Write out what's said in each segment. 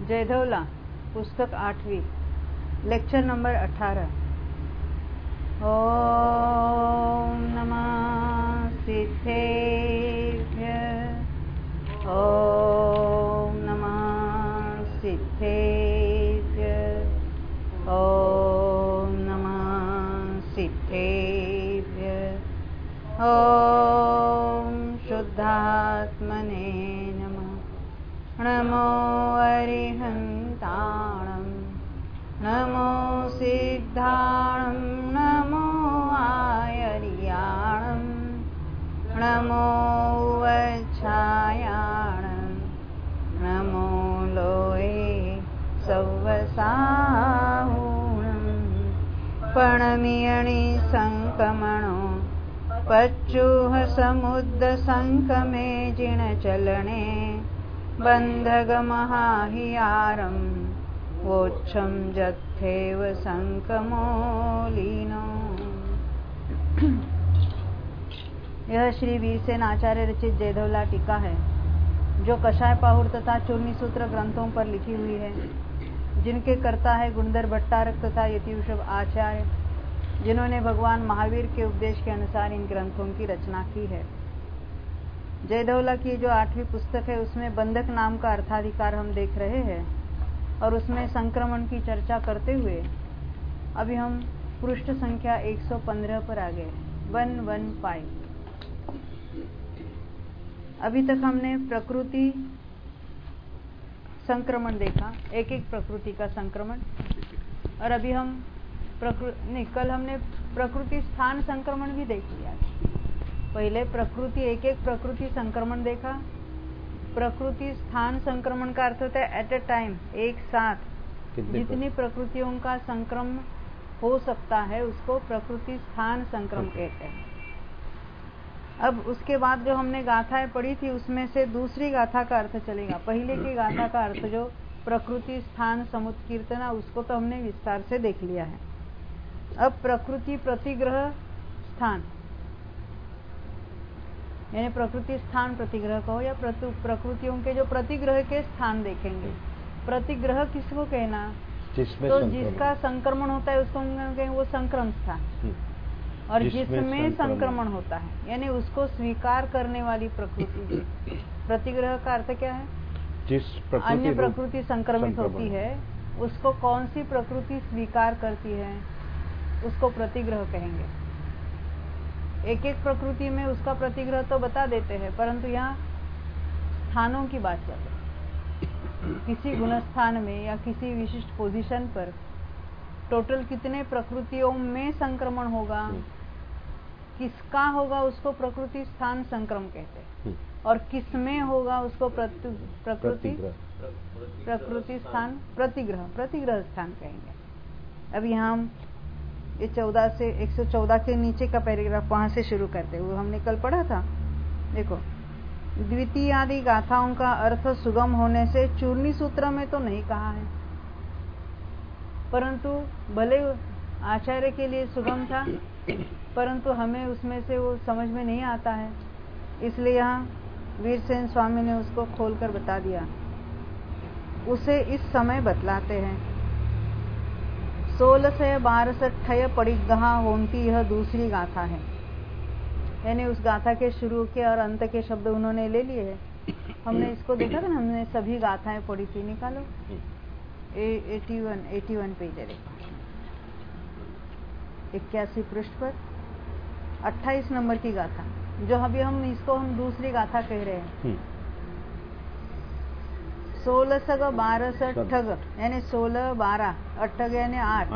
जयधवला, पुस्तक 8वीं, lecture number 18। ओम नमः सिद्धेभ्यः। ओम नमः सिद्धेभ्यः। ओम नमः सिद्धेभ्यः। ओम शुद्धात्मने नमः। नमो अरिहन्ताणं, नमो सिद्धाणं, नमो आयर्याणं, नमो वच्छायाणं, नमो लोये सव्वसाहुणं। पणमियणि संकमणो पच्चुह समुद्र संकमे जिणचलने बन्धगमहाहियारं वोच्छं जत्थेव संकमोलीनो। यह श्री वीरसेन आचार्य रचित जयधवला टीका है, जो कषाय पाहुर तथा चूर्णी सूत्र ग्रंथों पर लिखी हुई है, जिनके कर्ता है गुणधर भट्टारक तथा यतिवृषभ आचार्य, जिन्होंने भगवान महावीर के उपदेश के अनुसार इन ग्रंथों की रचना की है। जयधवला की जो 8वीं पुस्तक है, उसमें बंधक नाम का अर्थाधिकार हम देख रहे हैं, और उसमें संक्रमण की चर्चा करते हुए अभी हम पृष्ठ संख्या 115 पर आ गए, 115। अभी तक हमने प्रकृति संक्रमण देखा, एक एक प्रकृति का संक्रमण, और अभी हम कल हमने प्रकृति स्थान संक्रमण भी देख लिया। पहले प्रकृति एक एक प्रकृति संक्रमण देखा। प्रकृति स्थान संक्रमण का अर्थ होता है एट ए टाइम, एक साथ जितनी प्रकृतियों का संक्रमण हो सकता है उसको प्रकृति स्थान संक्रमण कहते हैं। अब उसके बाद जो हमने गाथाएं पढ़ी थी, उसमें से दूसरी गाथा का अर्थ चलेगा। पहले की गाथा का अर्थ जो प्रकृति स्थान समुत्कीर्तना, उसको तो हमने विस्तार से देख लिया है। अब प्रकृति प्रतिग्रह स्थान, यानी प्रकृति स्थान प्रतिग्रह कहो या प्रकृतियों के जो प्रतिग्रह के स्थान देखेंगे। प्रतिग्रह किसको कहना? तो जिसका संक्रमण होता है उसको कहेंगे वो संक्रम स्थान, और जिसमें संक्रमण होता है यानी उसको स्वीकार करने वाली प्रकृति। प्रतिग्रह का अर्थ क्या है? अन्य प्रकृति संक्रमित होती है, उसको कौन सी प्रकृति स्वीकार करती है उसको प्रतिग्रह कहेंगे। एक एक प्रकृति में उसका प्रतिग्रह तो बता देते हैं, परंतु यहाँ स्थानों की बात कर रहे हैं। किसी गुणस्थान में या किसी विशिष्ट पोजीशन पर टोटल कितने प्रकृतियों में संक्रमण होगा, किसका होगा उसको प्रकृति स्थान संक्रमण कहते हैं, और किसमें होगा उसको प्रकृति स्थान प्रतिग्रह स्थान कहेंगे। अब यहाँ हम ये 14 से 114 के नीचे का पैराग्राफ वहां से शुरू करते हुए हमने कल पढ़ा था। देखो, द्वितीय आदि गाथाओं का अर्थ सुगम होने से चूर्णी सूत्र में तो नहीं कहा है, परंतु भले आचार्य के लिए सुगम था, परंतु हमें उसमें से वो समझ में नहीं आता है, इसलिए यहाँ वीरसेन स्वामी ने उसको खोलकर बता दिया। उसे इस समय बतलाते हैं। 16 से 12 परिग्रह होती यह दूसरी गाथा है, यानी उस गाथा के शुरू के और अंत के शब्द उन्होंने ले लिए हैं। हमने इसको देखा था ना, हमने सभी गाथाएं पढ़ी थी। निकालो 81 पेज है, देखो 81 पृष्ठ पर 28 नंबर की गाथा, जो अभी हम इसको हम दूसरी गाथा कह रहे हैं। 16 सग 12 ठग यानी 16 12 अठग यानी 8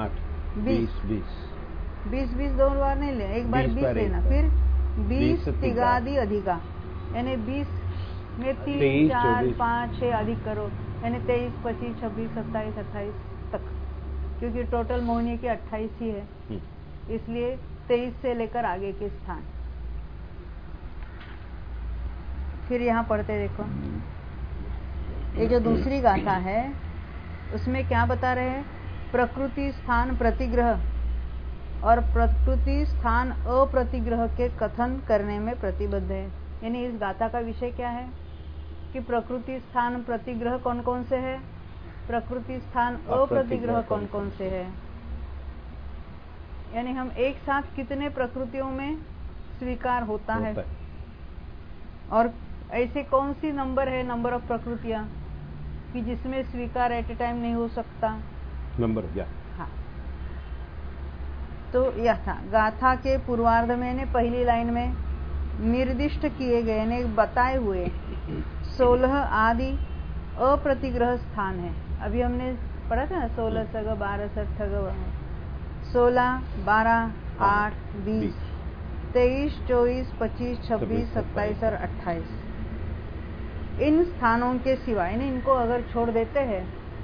20 दो बार नहीं ले, एक बार 20 लेना, फिर 20 तिगादि अधिका यानी 20 में 3 4 5 6 अधिक करो, यानी 23 25 26 27 28 तक, क्योंकि टोटल मोहिनी की 28 ही है, इसलिए 23 से लेकर आगे के स्थान। फिर यहाँ पढ़ते देखो, ये जो दूसरी गाथा है उसमें क्या बता रहे हैं? प्रकृति स्थान प्रतिग्रह और प्रकृति स्थान अप्रतिग्रह के कथन करने में प्रतिबद्ध है। यानी इस गाथा का विषय क्या है कि प्रकृति स्थान प्रतिग्रह कौन कौन से है? प्रकृति स्थान अप्रतिग्रह कौन कौन से है, यानी हम एक साथ कितने प्रकृतियों में स्वीकार होता है, और ऐसे कौन सी नंबर है, नंबर ऑफ प्रकृतियां कि जिसमें स्वीकार एट ए टाइम नहीं हो सकता नंबर। या हाँ, तो यह था गाथा के पूर्वार्ध में ने पहली लाइन में निर्दिष्ट किए गए ने बताए हुए 16 आदि अप्रतिग्रह स्थान है। अभी हमने पढ़ा था ना 16 सग 12 सग 16 12 8 20 23 24 25 26 27 और 28। इन स्थानों के सिवाय इनको अगर छोड़ देते हैं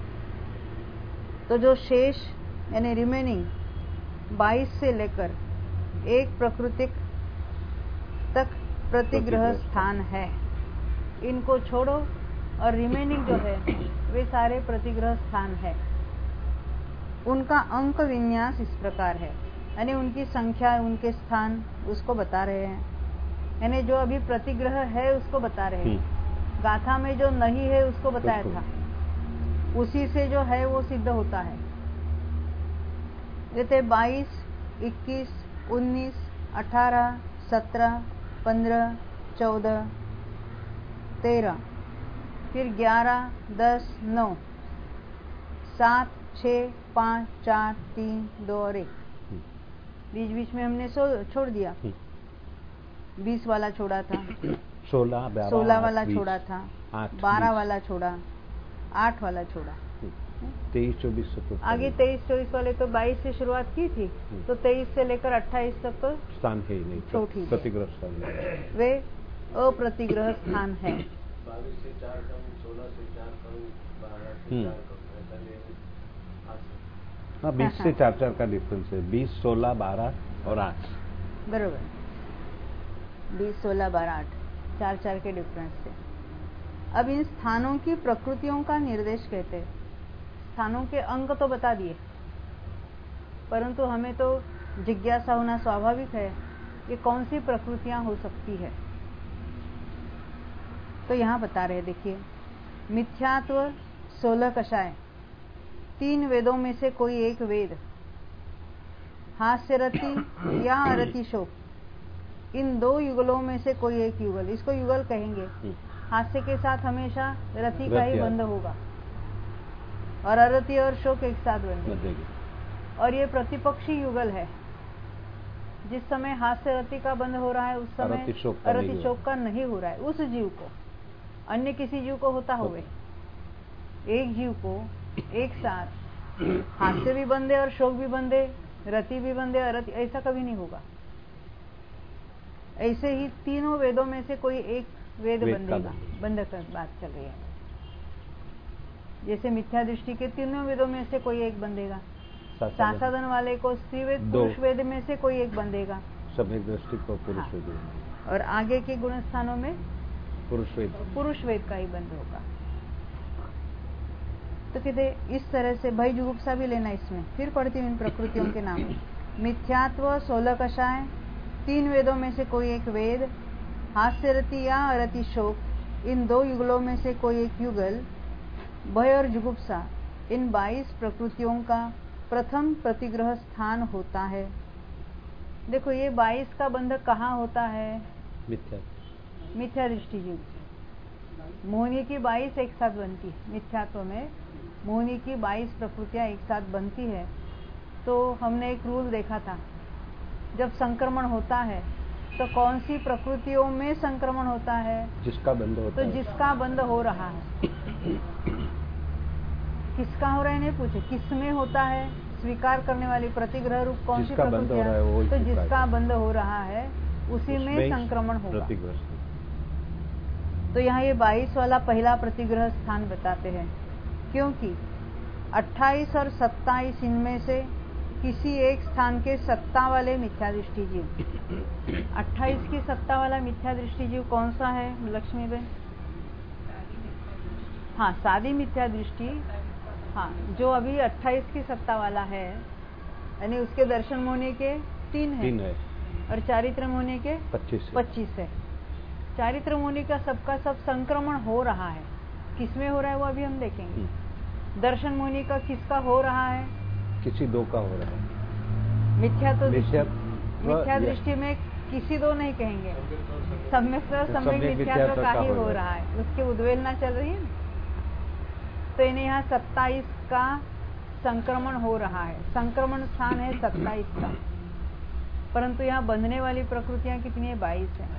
तो जो शेष यानी रिमेनिंग 22 से लेकर एक प्राकृतिक तक प्रतिग्रह स्थान है, इनको छोड़ो और रिमेनिंग जो है वे सारे प्रतिग्रह स्थान है। उनका अंक विन्यास इस प्रकार है, यानी उनकी संख्या, उनके स्थान उसको बता रहे हैं, यानी जो अभी प्रतिग्रह है उसको बता रहे हैं। गाथा में जो नहीं है उसको बताया था, उसी से जो है वो सिद्ध होता है। जैसे 22, 21, 19, 18, 17, 15, 14, 13, फिर 11, 10, 9, 7, 6, 5, 4, 3, 2 और 1। बीच बीच में हमने छोड़ दिया, 20 वाला छोड़ा था, 16 वाला छोड़ा था, 12 वाला छोड़ा, 8 वाला छोड़ा, 23, 24 तो आगे 23, 24 वाले तो 22 से शुरुआत की थी, तो 23 से लेकर 28 तक तो स्थान है ही नहीं, प्रतिग्रह स्थान नहीं, वे अप्रतिग्रह स्थान है। 22 से 4 कम, 16 से 4 कम, 12 से 4 कम, ऐसा नहीं। हाँ, 20 से 4 का डिफरेंस है, 20, 16, 12 और 8 बरोबर। 20, 16, 12, 8 4 के डिफरेंस से। अब इन स्थानों की प्रकृतियों का निर्देश कहते हैं। स्थानों के अंक तो बता दिए, परंतु हमें तो जिज्ञासा होना स्वाभाविक है, ये कौन सी प्रकृतियां हो सकती है। तो यहां बता रहे, देखिए, मिथ्यात्व 16 कषाय, 3 वेदों में से कोई एक वेद, हास्यरति या अरति शोक, इन 2 युगलों में से कोई एक युगल, इसको युगल कहेंगे। हास्य के साथ हमेशा रति का ही बंध होगा और अरति और शोक एक साथ बंधेंगे, और ये प्रतिपक्षी युगल है। जिस समय हास्य रति का बंध हो रहा है उस समय अरति शोक का नहीं हो रहा है। उस जीव को, अन्य किसी जीव को होता होवे, एक जीव को एक साथ हास्य भी बंधे और शोक भी बंधे, रति भी बंधे, अरति, ऐसा कभी नहीं होगा। ऐसे ही तीनों वेदों में से कोई एक वेद बंधेगा, बंधक बात चल रही है। जैसे मिथ्या दृष्टि के तीनों वेदों में से कोई एक बंधेगा, सासाधन वाले को स्त्री वेद, पुरुष वेद में से कोई एक बंधेगा, सम्यक दृष्टि को पुरुष वेद, और आगे के गुण स्थानों में पुरुष वेद का ही बंध होगा। तो कहते इस तरह से भय जुगुप्सा भी लेना इसमें। फिर पढ़ती हूँ इन प्रकृतियों के नाम। मिथ्यात्व 16 कषाय, 3 वेदों में से कोई एक वेद, हास्यरति या अरति शोक, इन 2 युगलों में से कोई एक युगल, भय और जुगुप्सा, इन 22 प्रकृतियों का प्रथम प्रतिग्रह स्थान होता है। देखो, ये 22 का बंधक कहाँ होता है? मिथ्या दृष्टि जीव। मोहिनी की 22 एक साथ बनती है। मिथ्यात्व में मोहिनी की 22 प्रकृतियां एक साथ बनती है। तो हमने एक रूल देखा था, जब संक्रमण होता है तो कौन सी प्रकृतियों में संक्रमण होता है? जिसका बंध होता है। तो जिसका बंध हो रहा है। किसका हो रहा है नहीं पूछे, किसमें होता है? स्वीकार करने वाली प्रतिग्रह रूप कौन सी प्रकृति है? तो जिसका बंध हो रहा है उसी में संक्रमण होगा। तो यहाँ ये 22 वाला पहला प्रतिग्रह स्थान बताते हैं, क्योंकि 28 और 27 इनमें से किसी एक स्थान के सत्ता वाले मिथ्या दृष्टि जीव। 28 की सत्ता वाला मिथ्या दृष्टि जीव कौन सा है लक्ष्मी बहन? हाँ, सादी मिथ्या दृष्टि। हाँ, जो अभी 28 की सत्ता वाला है, यानी उसके दर्शन होने के 3 है और चारित्र होने के 25 है। चारित्र होने का सबका सब संक्रमण हो रहा है। किसमें हो रहा है वो अभी हम देखेंगे। दर्शन मुनि का किसका हो रहा है? किसी दो का हो रहा है। मिथ्या मिथ्या दृष्टि में किसी दो नहीं कहेंगे, सम्यक और सम्यक मिथ्यात्व का ही हो रहा है, उसकी उद्वेलना चल रही है। तो इन्हें यहाँ 27 का संक्रमण हो रहा है, संक्रमण स्थान है 27 का, परंतु यहाँ बंधने वाली प्रकृतियां कितनी है? 22 है।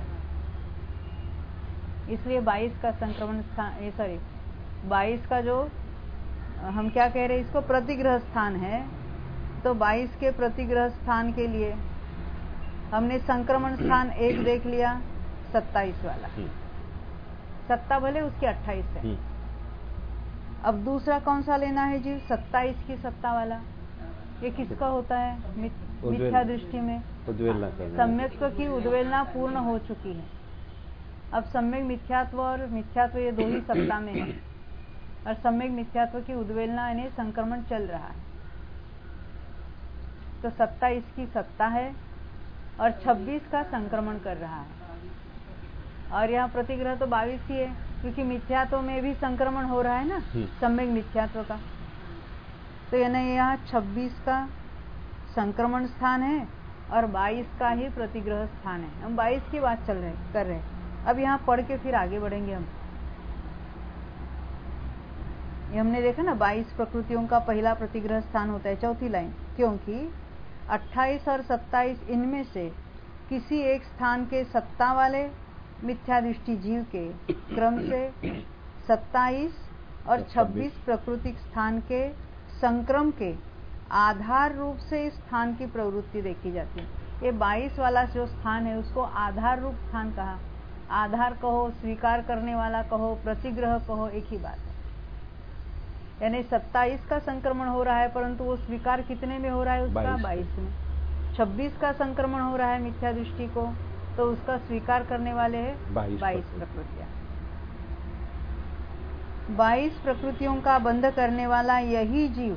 इसलिए 22 का संक्रमण स्थान, सॉरी 22 का जो हम क्या कह रहे हैं, इसको प्रतिग्रह स्थान है। तो 22 के प्रतिग्रह स्थान के लिए हमने संक्रमण स्थान 1 देख लिया, 27 वाला। सत्ता भले उसकी 28 है। अब दूसरा कौन सा लेना है जी? 27 की सत्ता वाला। ये किसका होता है? मिथ्या दृष्टि में सम्यक्त्व की उद्वेलना पूर्ण हो चुकी है। अब सम्यक मिथ्यात्व और मिथ्यात्व ये दो ही सत्ता में है, और सम्यक मिथ्यात्व की उद्वेलना यानी संक्रमण चल रहा है। तो 27 की सत्ता है और 26 का संक्रमण कर रहा है। और यहाँ प्रतिग्रह तो 22 ही है, क्योंकि मिथ्यात्व में भी संक्रमण हो रहा है ना, सम्यक मिथ्यात्व का। तो यानी यहाँ 26 का संक्रमण स्थान है और 22 का ही प्रतिग्रह स्थान है। हम 22 की बात कर रहे हैं। अब यहाँ पढ़ के फिर आगे बढ़ेंगे हम। ये हमने देखा ना, 22 प्रकृतियों का पहला प्रतिग्रह स्थान होता है, चौथी लाइन। क्योंकि 28 और 27 इनमें से किसी एक स्थान के सत्ता वाले मिथ्यादृष्टि जीव के क्रम से 27 और 26 प्राकृतिक स्थान के संक्रम के आधार रूप से इस स्थान की प्रवृत्ति देखी जाती है। ये 22 वाला जो स्थान है उसको आधार रूप स्थान कहा। आधार कहो, स्वीकार करने वाला कहो, प्रतिग्रह कहो, एक ही बात है। यानी 27 का संक्रमण हो रहा है, परंतु वो स्वीकार कितने में हो रहा है? उसका 22 में। 26 का संक्रमण हो रहा है मिथ्या दृष्टि को, तो उसका स्वीकार करने वाले हैं 22 प्रकृतियां। 22 प्रकृतियों का बंध करने वाला यही जीव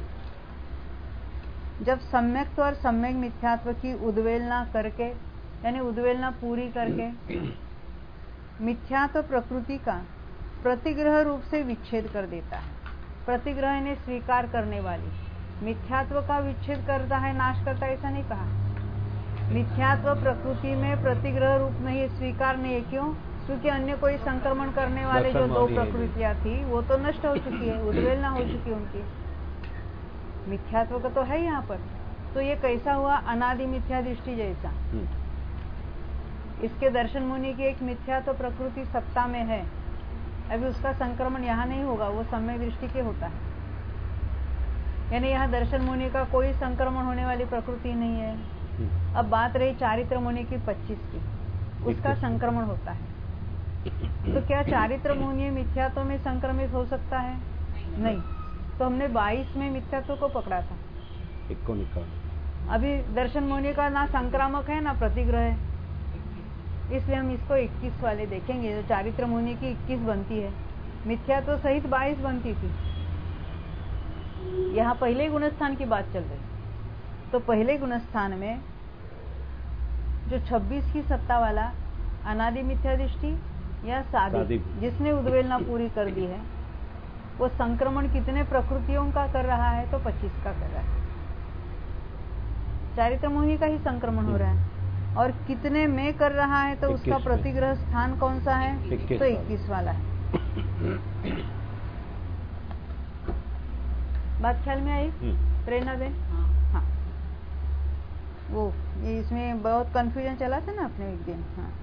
जब सम्यक्त्व और सम्यक मिथ्यात्व की उद्वेलना करके, यानी उद्वेलना पूरी करके मिथ्यात्व प्रकृति का प्रतिग्रह रूप से विच्छेद कर देता है। प्रतिग्रह ने स्वीकार करने वाली मिथ्यात्व का विच्छेद करता है, नाश करता है, ऐसा नहीं कहा। मिथ्यात्व प्रकृति में प्रतिग्रह रूप नहीं है, स्वीकार नहीं है। क्यों? क्योंकि अन्य कोई संक्रमण करने वाले जो दो प्रकृतियां थी वो तो नष्ट हो चुकी है, उद्वेलना हो चुकी है उनकी। मिथ्यात्व का तो है यहाँ पर। तो ये कैसा हुआ? अनादि मिथ्या दृष्टि जैसा। इसके दर्शन मुनि की एक मिथ्यात्व प्रकृति सत्ता में है, अभी उसका संक्रमण यहाँ नहीं होगा, वो सम्यक दृष्टि के होता है। यानी यहाँ दर्शन मुनि का कोई संक्रमण होने वाली प्रकृति नहीं है। अब बात रही चारित्र मुनि की 25 की, उसका संक्रमण होता है। तो क्या चारित्र मुनि मिथ्यात्व में संक्रमित हो सकता है? नहीं। तो हमने 22 में मिथ्यात्व को पकड़ा था, एक को निकाला। अभी दर्शन मुनि का ना संक्रामक है ना प्रतिग्रह है, इसलिए हम इसको 21 वाले देखेंगे। जो चारित्र मुनि की 21 बनती है, मिथ्यात्व सहित 22 बनती थी। यहाँ पहले गुणस्थान की बात चल रही। तो पहले गुणस्थान में जो 26 की सत्ता वाला अनादि मिथ्या दृष्टि या सादी, जिसने उद्वेलना पूरी कर दी है, वो संक्रमण कितने प्रकृतियों का कर रहा है? तो 25 का कर रहा है। चारित्र मुनि का ही संक्रमण हो रहा है। और कितने में कर रहा है? तो उसका प्रतिग्रह स्थान कौन सा है? तो 21 वाला है। बात ख्याल में आई? प्रेरणा दें। हाँ, वो ये इसमें बहुत कंफ्यूजन चला था ना अपने एक दिन। हाँ,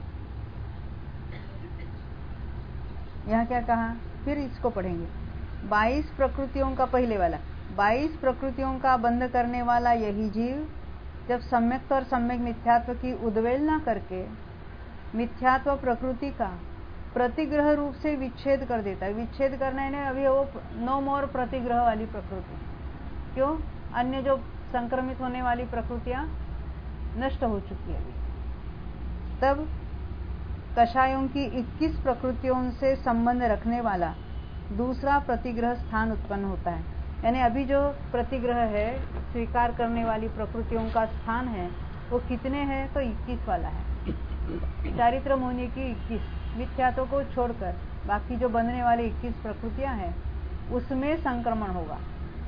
यहाँ क्या कहा? फिर इसको पढ़ेंगे। 22 प्रकृतियों का पहले वाला, 22 प्रकृतियों का बंध करने वाला यही जीव जब सम्यक्त और सम्यक मिथ्यात्व की उद्वेलना करके मिथ्यात्व प्रकृति का प्रतिग्रह रूप से विच्छेद कर देता है। विच्छेद करना है अभी वो नो मोर प्रतिग्रह वाली प्रकृति। क्यों? अन्य जो संक्रमित होने वाली प्रकृतियां नष्ट हो चुकी है। तब कषायों की 21 प्रकृतियों से संबंध रखने वाला दूसरा प्रतिग्रह स्थान उत्पन्न होता है। यानी अभी जो प्रतिग्रह है, स्वीकार करने वाली प्रकृतियों का स्थान है, वो कितने हैं? तो 21 वाला है। चारित्र मुनि की 21, मिथ्यात्व को छोड़कर बाकी जो बनने वाली 21 प्रकृतियां हैं, उसमें संक्रमण होगा,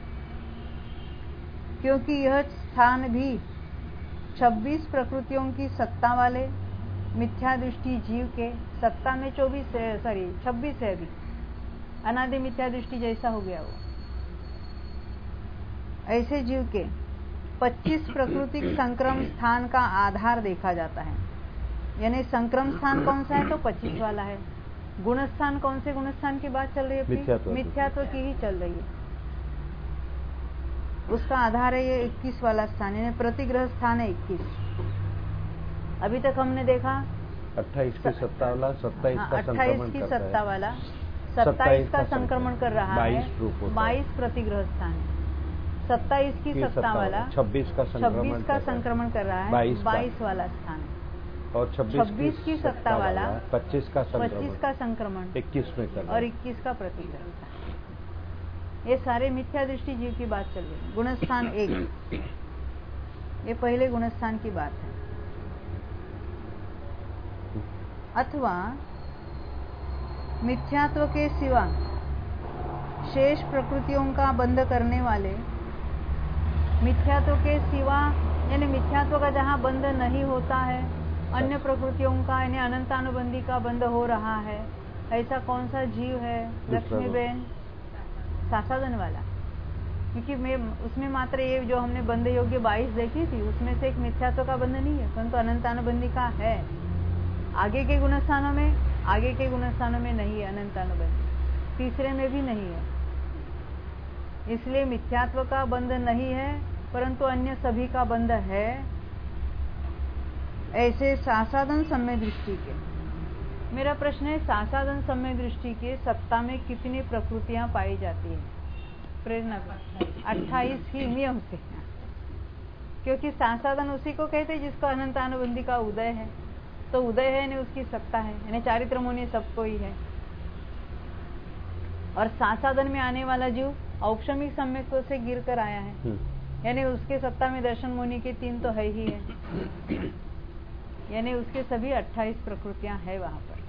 क्योंकि यह स्थान भी 26 प्रकृतियों की सत्ता वाले मिथ्या दृष्टि जीव के, सत्ता में 26 है अभी, अनादि मिथ्या दृष्टि जैसा हो गया वो, ऐसे जीव के 25 प्राकृतिक संक्रम स्थान का आधार देखा जाता है। यानी संक्रम स्थान कौन सा है तो 25 वाला है। गुण स्थान कौन से गुण स्थान की बात चल रही है? मिथ्यात्व की ही चल रही है। उसका आधार है ये 21 वाला स्थान, यानी प्रतिग्रह स्थान है 21। अभी तक हमने देखा 28 की सत्ता वाला, 27 का संक्रमण की सत्ता वाला, 27 का संक्रमण कर रहा है, 22 प्रतिग्रह स्थान है। 27 की सत्ता वाला 26 का संक्रमण कर रहा है, 22 वाला स्थान है। और 26 की सत्ता वाला 25 का संक्रमण 21 में कर रहा है, और 21 का प्रतिग्रह स्थान। ये सारे मिथ्या दृष्टि जीव की बात चल रही है। गुणस्थान 1, ये पहले गुणस्थान की बात है। अथवा मिथ्यात्व के सिवा शेष प्रकृतियों का बंध करने वाले, मिथ्यात्व के सिवा यानी मिथ्यात्व का जहाँ बंध नहीं होता है, अन्य प्रकृतियों का यानी अनंतानुबंधी का बंध हो रहा है, ऐसा कौन सा जीव है लक्ष्मीबेन? सासादन वाला। क्योंकि उसमें मात्र ये जो हमने बंध योग्य 22 देखी थी, उसमें से एक मिथ्यात्व का बंध नहीं है, परंतु अनंतानुबंधी का है। आगे के गुणस्थानों में नहीं है अनंतानुबंधी, तीसरे में भी नहीं है। इसलिए मिथ्यात्व का बंध नहीं है, परंतु अन्य सभी का बंध है। ऐसे सासादन सम्य दृष्टि के, मेरा प्रश्न है, सासादन सम्य दृष्टि के सत्ता में कितनी प्रकृतियां पाई जाती है? प्रेरणा 28 ही नियम से, क्योंकि सासादन उसी को कहते हैं जिसको अनंतानुबंधी का उदय है। तो उदय है यानी उसकी सत्ता है, यानी चारित्र मुनि सबको ही है। और सासादन में आने वाला जीव औपशमिक सम्यक से गिर कर आया है, यानी उसके सत्ता में दर्शन मुनि के 3 तो है ही है, यानी उसके सभी 28 प्रकृतियां है वहां पर।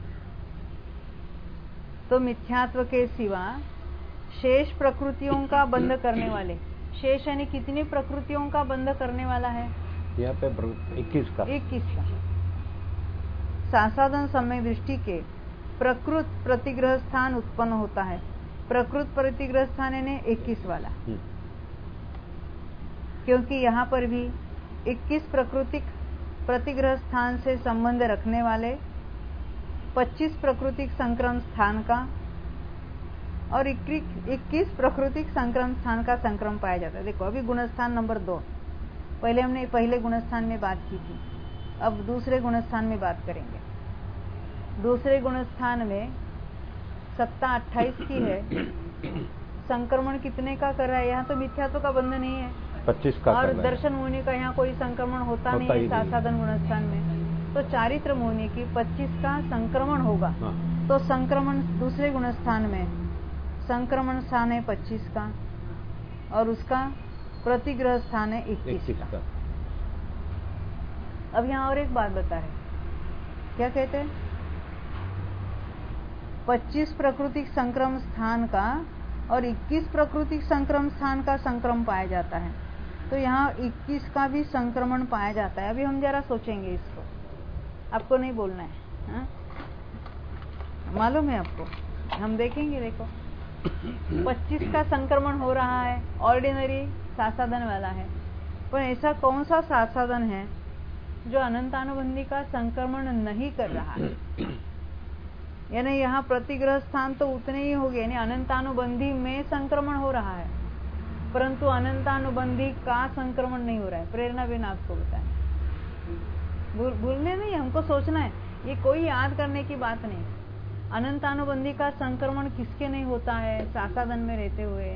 तो मिथ्यात्व के सिवा शेष प्रकृतियों का बंध करने वाले, शेष यानी कितनी प्रकृतियों का बंध करने वाला है? यहाँ पे 21 का सासादन समय दृष्टि के प्रकृत प्रतिग्रह स्थान उत्पन्न होता है। प्रकृत प्रतिग्रह स्थान यानी 21 वाला, क्योंकि यहाँ पर भी 21 प्राकृतिक प्रतिग्रह स्थान से संबंध रखने वाले 25 प्राकृतिक संक्रम स्थान का और 21 प्राकृतिक संक्रम स्थान का संक्रम पाया जाता है। देखो अभी गुणस्थान नंबर 2, पहले हमने पहले गुणस्थान में बात की थी, अब दूसरे गुणस्थान में बात करेंगे। दूसरे गुणस्थान में सत्ता 28 की है, संक्रमण कितने का कर रहा है? यहाँ तो मिथ्यात्व का बंध नहीं है, 25 का और दर्शन मुनि का यहाँ कोई संक्रमण होता नहीं है सासादन गुणस्थान में। तो चारित्र मुनि की 25 का संक्रमण होगा। तो संक्रमण दूसरे गुणस्थान में संक्रमण स्थान है 25 का और उसका प्रतिग्रह स्थान है 21 का। अब यहाँ और एक बात बता रहे, क्या कहते हैं? 25 प्राकृतिक संक्रम स्थान का और 21 प्राकृतिक संक्रम स्थान का संक्रम पाया जाता है। तो यहाँ 21 का भी संक्रमण पाया जाता है। अभी हम जरा सोचेंगे इसको, आपको नहीं बोलना है, हा? मालूम है आपको, हम देखेंगे। देखो 25 का संक्रमण हो रहा है, ऑर्डिनरी सासादन वाला है, पर ऐसा कौन सा सासादन है जो अनंतानुबंधी का संक्रमण नहीं कर रहा है? यानी यहाँ प्रतिग्रह स्थान तो उतने ही हो गए, यानी अनंतानुबंधी में संक्रमण हो रहा है, परंतु अनंतानुबंधी का संक्रमण नहीं हो रहा है। प्रेरणा बिन आपको बताएं, भूलने नहीं, हमको सोचना है, ये कोई याद करने की बात नहीं। अनंतानुबंधी का संक्रमण किसके नहीं होता है सासादन में रहते हुए?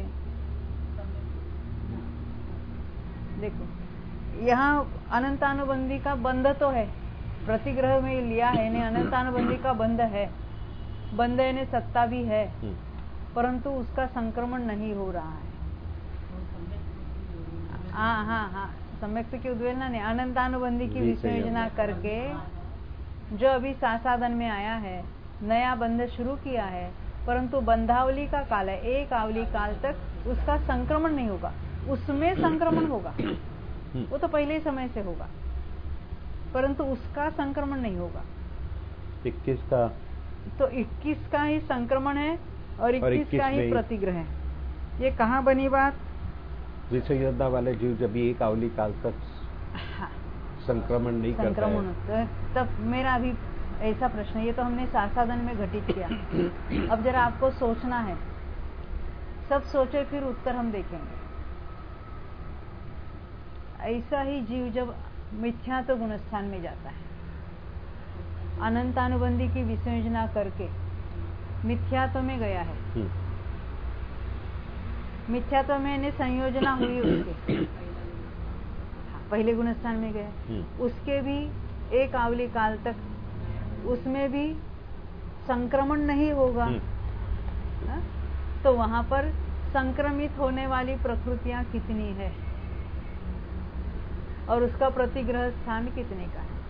देखो यहाँ अनंतानुबंधी का बंध तो है, प्रतिग्रह में लिया है, यानी अनंतानुबंधी का बंध है, बंध यानी सत्ता भी है, परंतु उसका संक्रमण नहीं हो रहा है। हाँ, सम्यक्त की उद्वेलना ने अनंतानुबंधी की विसर्जना करके जो अभी सासादन में आया है, नया बंध शुरू किया है, परंतु बंधावली का काल है, एक आवली काल तक उसका संक्रमण नहीं होगा, उसमें संक्रमण होगा, वो तो पहले ही समय से होगा, परंतु उसका संक्रमण नहीं होगा। 21 का तो 21 का ही संक्रमण है और 21 का ही प्रतिग्रह है। ये कहाँ बनी बात? विषयोद्धा वाले जीव जब भी एक आवली काल तक संक्रमण नहीं करता है, तब मेरा अभी ऐसा प्रश्न, ये तो हमने सासाधन में घटित किया। अब जरा आपको सोचना है, सब सोचे फिर उत्तर हम देखेंगे। ऐसा ही जीव जब मिथ्यात्व गुणस्थान में जाता है, अनंतानुबंधी की विसंयोजना करके मिथ्यात्व में गया है, मिथ्यात्व में संयोजना हुई उसके, पहले गुणस्थान में गया, उसके भी एक आवली काल तक उसमें भी संक्रमण नहीं होगा, तो वहां पर संक्रमित होने वाली प्रकृतियां कितनी है और उसका प्रतिग्रह स्थान कितने का है?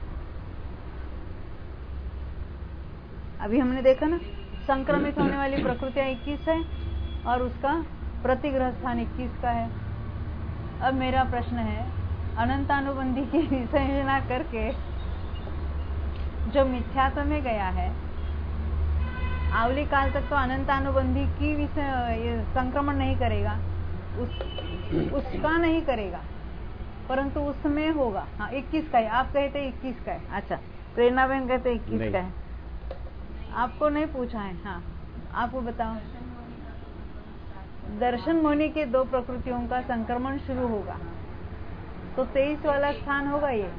अभी हमने देखा ना, संक्रमित होने वाली प्रकृतियां 21 है और उसका प्रतिग्रह स्थान 21 का है। अब मेरा प्रश्न है, अनंतानुबंधी की विसंयोजना करके जो मिथ्यात्व में गया है, आवली काल तक तो अनंतानुबंधी की संक्रमण नहीं करेगा, उसका नहीं करेगा, परंतु उसमें होगा। हाँ, 21 का है, आप कहते 21 का है। अच्छा, प्रेरणा बहन कहते 21 का है, आपको नहीं पूछा है। हाँ, आपको बताओ। दर्शन होने के दो प्रकृतियों का संक्रमण शुरू होगा, तो 23 वाला स्थान होगा ये।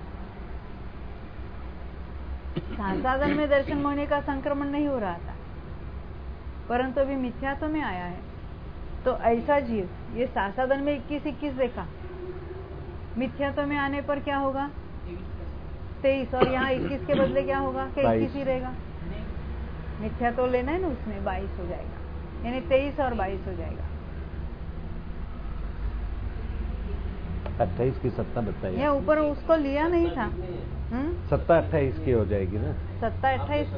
सासाधन में दर्शन होने का संक्रमण नहीं हो रहा था, परंतु अभी मिथ्यात्व में आया है, तो ऐसा जीव ये सासाधन में 21 देखा, मिथ्यात्व में आने पर क्या होगा? 23, और यहाँ 21 के बदले क्या होगा? कि 21 ही रहेगा। मिथ्यात्व लेना है ना, उसमें 22 हो जाएगा, यानी 23 और 22 हो जाएगा। 28 की सत्ता बताइए। ये ऊपर उसको लिया नहीं था। सत्ता 28 की हो जाएगी ना? सत्ता 28,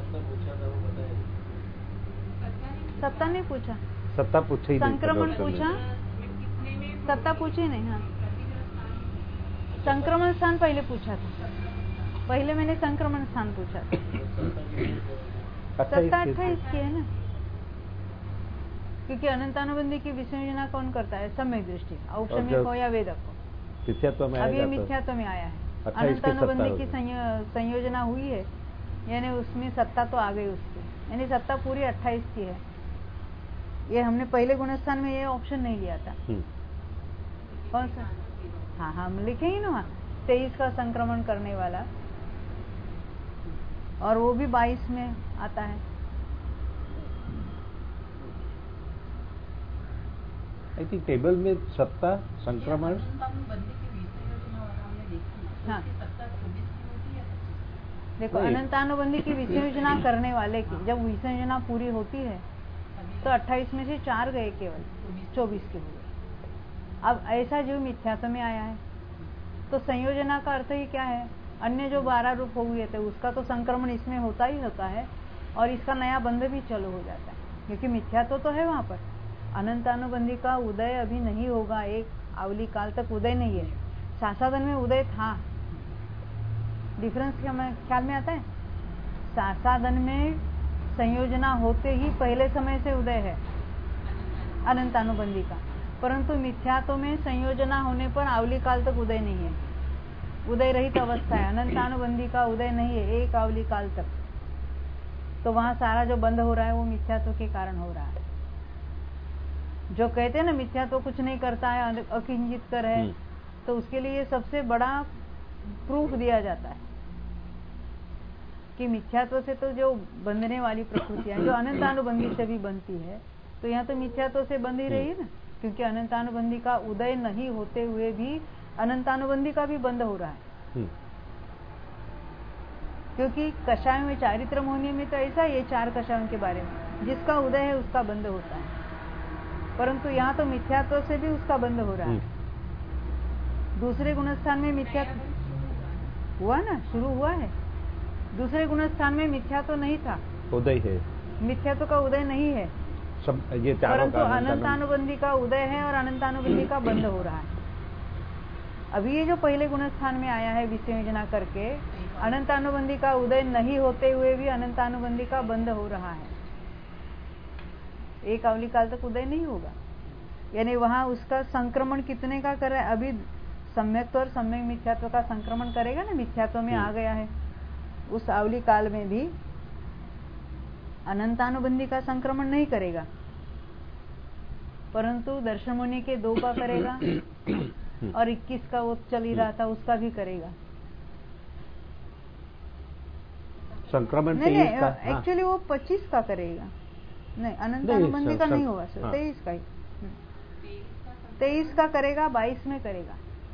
सत्ता नहीं पूछा, सत्ता पूछे ही नहीं, संक्रमण पूछा, सत्ता पूछी नहीं। हाँ, संक्रमण स्थान पहले पूछा था, पहले मैंने संक्रमण स्थान पूछा था। सत्ता 28 की है ना, क्योंकि अनंतानुबंधी की विसंयोजना कौन करता है? सम्यक दृष्टि, औपशम्यक को या वेदक को। अभी मिथ्यात्व में आया है, अनंतानुबंधी की संयोजना हुई है, यानी उसमें सत्ता तो आ गई उसकी, यानी सत्ता पूरी 28 की है। ये हमने पहले गुणस्थान में ये ऑप्शन नहीं लिया था। कौन सा? हाँ, हम लिखेंगे ना वहाँ 23 का संक्रमण करने वाला, और वो भी 22 में आता है। आई थिंक टेबल में सत्ता संक्रमण, हाँ देखो, अनंतानुबंधी की विसंयोजना करने वाले की जब विसंयोजना पूरी होती है तो 28 में से 4 गए, केवल 24 के हुए। अब ऐसा जो मिथ्यात्व में आया है, तो संयोजना का अर्थ ही क्या है? अन्य जो 12 रूप हो गए थे उसका तो संक्रमण इसमें होता ही होता है, और इसका नया बंध भी चालू हो जाता है, क्योंकि मिथ्यात्व तो है वहां पर। अनंतानुबंधी का उदय अभी नहीं होगा, एक आवली काल तक उदय नहीं है। सासाधन में उदय था, डिफरेंस ख्याल में आता है? सासाधन में संयोजना होते ही पहले समय से उदय है अनंतानुबंधी का, परंतु मिथ्यात्व में संयोजना होने पर आवली काल तक उदय नहीं है, उदय रहित अवस्था है। अनंतानुबंधी का उदय नहीं है एक आवली काल तक, तो वहां सारा जो बंद हो रहा है वो मिथ्यात्व के कारण हो रहा है। जो कहते हैं ना मिथ्यात्व कुछ नहीं करता है, अकिंचित कर है, तो उसके लिए सबसे बड़ा प्रूफ दिया जाता है कि मिथ्यात्व से तो जो बंधने वाली प्रकृतियां जो अनंतानुबंधी से भी बनती है, तो यहाँ तो मिथ्यात्व से बंध ही रही है ना, क्योंकि अनंतानुबंधी का उदय नहीं होते हुए भी अनंतानुबंधी का भी बंध हो रहा है। क्योंकि कषाय में चारित्र मोहनी में तो ऐसा ही है, 4 कषायों के बारे में, जिसका उदय है उसका बंध होता है, परंतु यहाँ तो मिथ्यात्व से भी उसका बंध हो रहा है। दूसरे गुणस्थान में मिथ्यात्व हुआ ना, शुरू हुआ है। दूसरे गुणस्थान में मिथ्यात्व नहीं था, उदय है। मिथ्यात्व का उदय नहीं है, सब ये चारों परंतु अनंतानुबंधी का उदय है और अनंतानुबंधी का बंध हो रहा है। अभी ये जो पहले गुणस्थान में आया है विषय योजना करके, अनंतानुबंधी का उदय नहीं होते हुए भी अनंतानुबंधी का बंध हो रहा है। एक अवली काल तक उदय नहीं होगा, यानी वहां उसका संक्रमण कितने का कर रहा है? अभी सम्यक और सम्यक मिथ्यात्व का संक्रमण करेगा ना, मिथ्यात्व में आ गया है, उस अवली काल में भी अनंतानुबंधी का संक्रमण नहीं करेगा, परंतु दर्शन मुनि के 2 का करेगा और 21 का वो चल ही रहा था उसका भी करेगा। संक्रमण नहीं, एक्चुअली वो 25 का करेगा, नहीं अनंतानुबंधी का नहीं होगा, 23 का ही, 23 का करेगा, 22 में करेगा,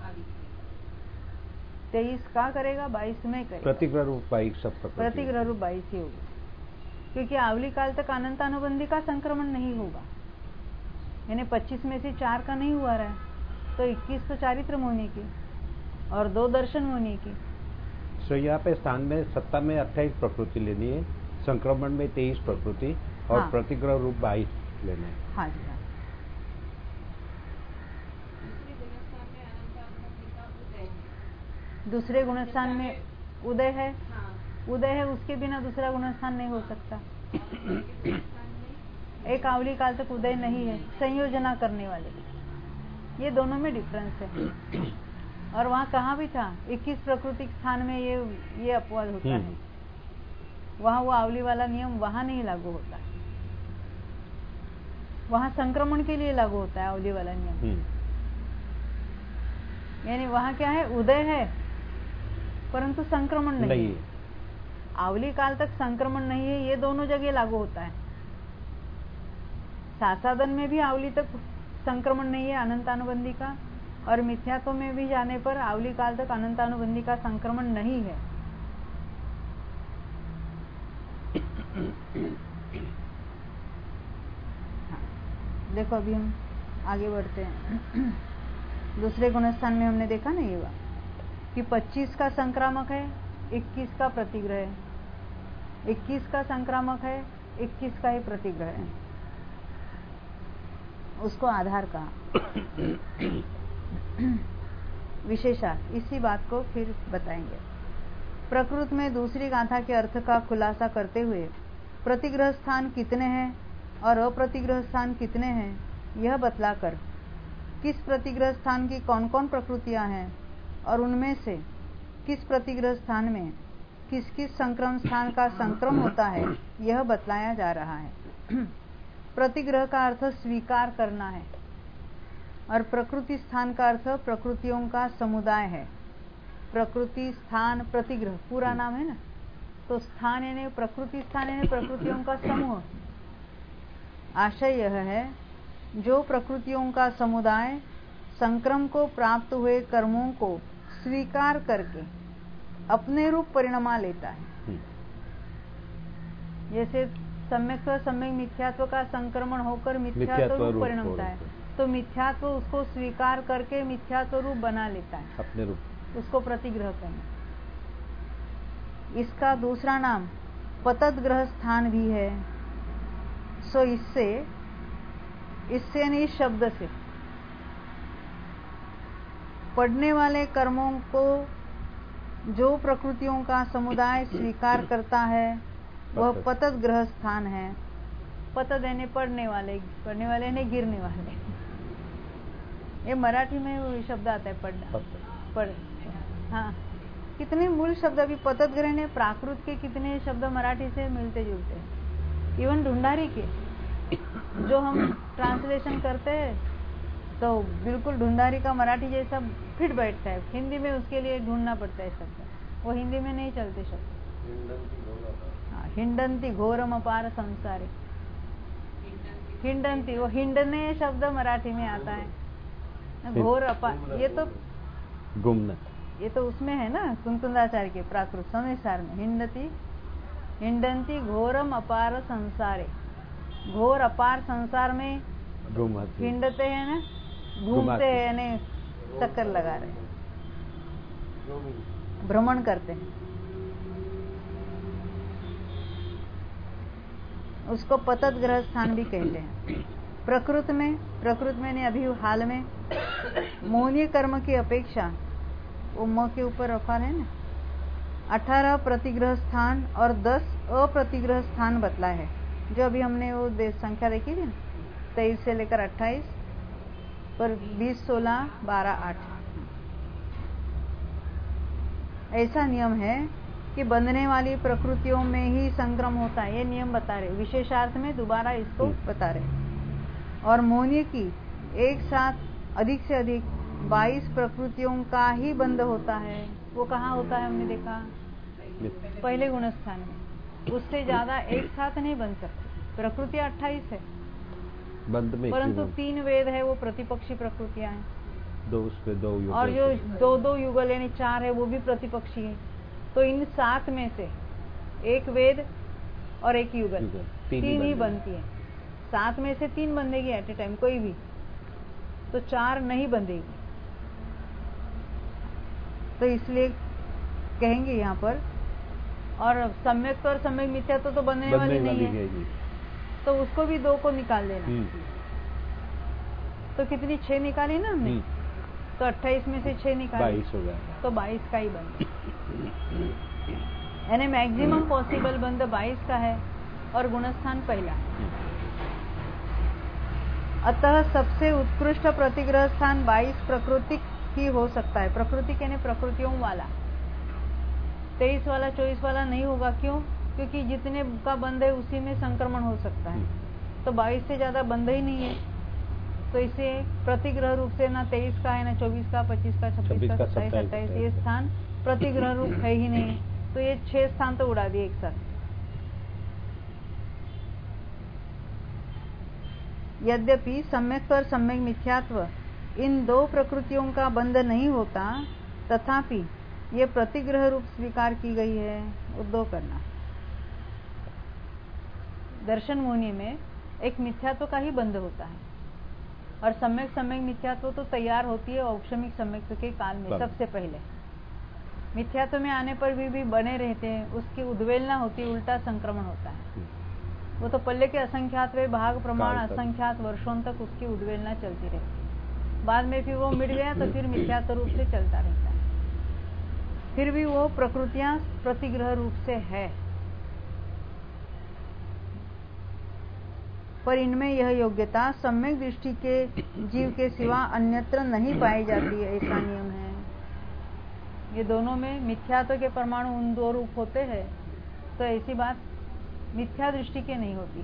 23 का करेगा, 22 में करेगा। प्रतिग्रह रूप 22 सब प्रतिग्रह रूप 22 ही होगा, क्योंकि आवली काल तक अनंतानुबंधी का संक्रमण नहीं होगा, यानी 25 में से 4 का नहीं हुआ रहा है, तो 21 तो चारित्र मुनि की और 2 दर्शन मुनि की। तो यहाँ पे स्थान में सत्ता में 28 प्रकृति लेनी है, संक्रमण में 23 प्रकृति और हाँ। प्रतिग्रह रूप 22 लेना है। हाँ जी, हाँ। दूसरे गुणस्थान में उदय है, उदय है, उसके बिना दूसरा गुणस्थान नहीं हो सकता। एक आवली काल तक उदय नहीं है, संयोजना करने वाले, ये दोनों में डिफरेंस है। और वहाँ कहाँ भी था 21 प्रकृति स्थान में ये अपवाद होता है, वहाँ वो आवली वाला नियम वहाँ नहीं लागू होता है, वहाँ संक्रमण के लिए लागू होता है आवली वाला नियम। यानी वहाँ क्या है, उदय है परंतु संक्रमण नहीं है। आवली काल तक संक्रमण नहीं है, ये दोनों जगह लागू होता है। सासादन में भी आवली तक संक्रमण नहीं है अनंतानुबंधी का, और मिथ्यात्व में भी जाने पर आवली काल तक अनंतानुबंधी का संक्रमण नहीं है। देखो अभी हम आगे बढ़ते हैं। दूसरे गुणस्थान में हमने देखा ना ये बात कि 25 का संक्रामक है, 21 का प्रतिग्रह है, 21 का संक्रामक है, 21 का ही प्रतिग्रह है, उसको आधार कहा। विशेषार्थ, इसी बात को फिर बताएंगे। प्रकृत में दूसरी गाथा के अर्थ का खुलासा करते हुए प्रतिग्रह स्थान कितने हैं और अप्रतिग्रह स्थान कितने हैं यह बतलाकर किस प्रतिग्रह स्थान की कौन कौन प्रकृतियां हैं और उनमें से किस प्रतिग्रह स्थान में किस किस संक्रम स्थान का संक्रम होता है यह बतलाया जा रहा है। प्रतिग्रह का अर्थ स्वीकार करना है और प्रकृति स्थान का अर्थ प्रकृतियों का समुदाय है। प्रकृति स्थान प्रतिग्रह पूरा नाम है ना, तो स्थान यानी प्रकृति स्थान यानी प्रकृतियों का समूह। आशय यह है जो प्रकृतियों का समुदाय संक्रम को प्राप्त हुए कर्मों को स्वीकार करके अपने रूप परिणमा लेता है। जैसे सम्यक सम्यक मिथ्यात्व का संक्रमण होकर मिथ्यात्व रूप परिणमता है, तो मिथ्यात्व उसको स्वीकार करके मिथ्यात्व रूप बना लेता है, अपने रूप, उसको प्रतिग्रह करना। इसका दूसरा नाम पतद्ग्रह स्थान भी है। सो इससे यानी इस शब्द से पढ़ने वाले कर्मों को जो प्रकृतियों का समुदाय स्वीकार करता है वह पतद्ग्रह स्थान है। पतद यानी पढ़ने वाले यानी गिरने वाले। ये मराठी में वो शब्द आता है पढ़ना, पढ़। हाँ, कितने मूल शब्द अभी पतद्ग्रह ने प्राकृत के कितने शब्द मराठी से मिलते जुलते हैं। इवन ढूंढारी के जो हम ट्रांसलेशन करते हैं तो बिल्कुल ढूंढारी का मराठी जैसा फिट बैठता है, हिंदी में उसके लिए ढूंढना पड़ता है शब्द, वो हिंदी में नहीं चलते शब्द। हाँ, हिंडंती घोरम अपार संसारे, हिंडंती, वो हिंडने शब्द मराठी में आता है। घोर अपार ये तो गुमना, ये तो उसमें है ना कुंतुंदाचार्य के प्राकृत संसार में। हिंडंती घोरम अपार संसारे, घोर अपार संसार में हिंडते हैं ना, घूमते हैं यानी चक्कर लगा रहे, भ्रमण करते हैं। उसको पतत ग्रह स्थान भी कहते हैं। प्रकृति में ने अभी हाल में मोहनीय कर्म की अपेक्षा, वो म के ऊपर रफा है ना, 18 प्रतिग्रह स्थान और 10 अप्रतिग्रह स्थान बतला है। जो अभी हमने वो संख्या देखी थी ना, 23 से लेकर 28 पर 20, 16, 12, 8। ऐसा नियम है कि बंधने वाली प्रकृतियों में ही संक्रम होता है। ये नियम बता रहे, विशेषार्थ में दोबारा इसको बता रहे। और मोहनीय की एक साथ अधिक से अधिक 22 प्रकृतियों का ही बंध होता है। वो कहाँ होता है हमने देखा, पहले गुणस्थान में। उससे ज्यादा एक साथ नहीं बन सकती। प्रकृति 28 है बंध में, परंतु 3 वेद है, वो प्रतिपक्षी प्रकृतियां हैं। दो युगल, और जो दो युगल यानी 4 है, वो भी प्रतिपक्षी है। तो इन 7 में से एक वेद और एक युगल, 3 ही बनती है। 7 में से 3 बंधेगी एट ए टाइम कोई भी, तो 4 नहीं बंधेगी। तो इसलिए कहेंगे यहाँ पर। और सम्यक और सम्यक मिथ्या तो बंधने वाली नहीं है, तो उसको भी 2 को निकाल देना। तो कितनी 6 निकाली ना हमने, तो 28 में से 6 निकाली, 22 हो गया। तो 22 का ही बंध, यानी मैक्सिमम पॉसिबल बंध 22 का है और गुणस्थान पहला। अतः सबसे उत्कृष्ट प्रतिग्रह स्थान 22 प्राकृतिक ही हो सकता है। प्राकृतिक यानी प्रकृतियों वाला, 23 वाला 24 वाला नहीं होगा। क्यों? क्योंकि जितने का बंध है उसी में संक्रमण हो सकता है। तो 22 से ज्यादा बंध ही नहीं है, तो इसे प्रतिग्रह रूप से ना 23 का है, ना 24 का, 25 का, 26 का, 27, 28, ये स्थान प्रतिग्रह रूप है ही नहीं। तो ये 6 स्थान तो उड़ा दिए एक साथ। यद्यपि सम्यक और सम्यक मिथ्यात्व इन 2 प्रकृतियों का बंध नहीं होता, तथापि ये प्रतिग्रह रूप स्वीकार की गई है। उद्दो करना, दर्शन मोहनी में एक मिथ्यात्व का ही बंध होता है, और सम्यक सम्यक मिथ्यात्व तो तैयार होती है औपशमिक सम्यक्त्व के काल में। सबसे पहले मिथ्यात्व में आने पर भी बने रहते हैं, उसकी उद्वेलना होती है, उल्टा संक्रमण होता है। वो तो पल्ले के असंख्यात वे भाग प्रमाण असंख्यात वर्षों तक उसकी उद्वेलना चलती रहती है। बाद में फिर वो मिट गया तो फिर मिथ्यात्व रूप से चलता रहता है। फिर भी वो प्रकृतियां प्रतिग्रह रूप से है, पर इनमें यह योग्यता सम्यक दृष्टि के जीव के सिवा अन्यत्र नहीं पाई जाती है। ऐसा नियम है। ये दोनों में मिथ्यात्व के परमाणु उन 2 रूप होते हैं, तो ऐसी बात मिथ्या दृष्टि के नहीं होती।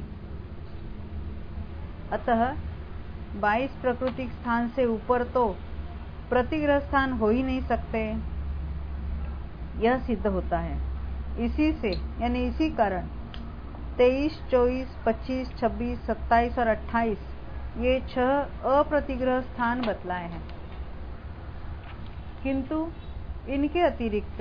अतः 22 प्राकृतिक स्थान से ऊपर तो प्रतिग्रह स्थान हो ही नहीं सकते, यह सिद्ध होता है। इसी से यानी इसी कारण 23, 24, 25, 26, 27 और 28 ये 6 अप्रतिग्रह स्थान बतलाए हैं। किंतु इनके अतिरिक्त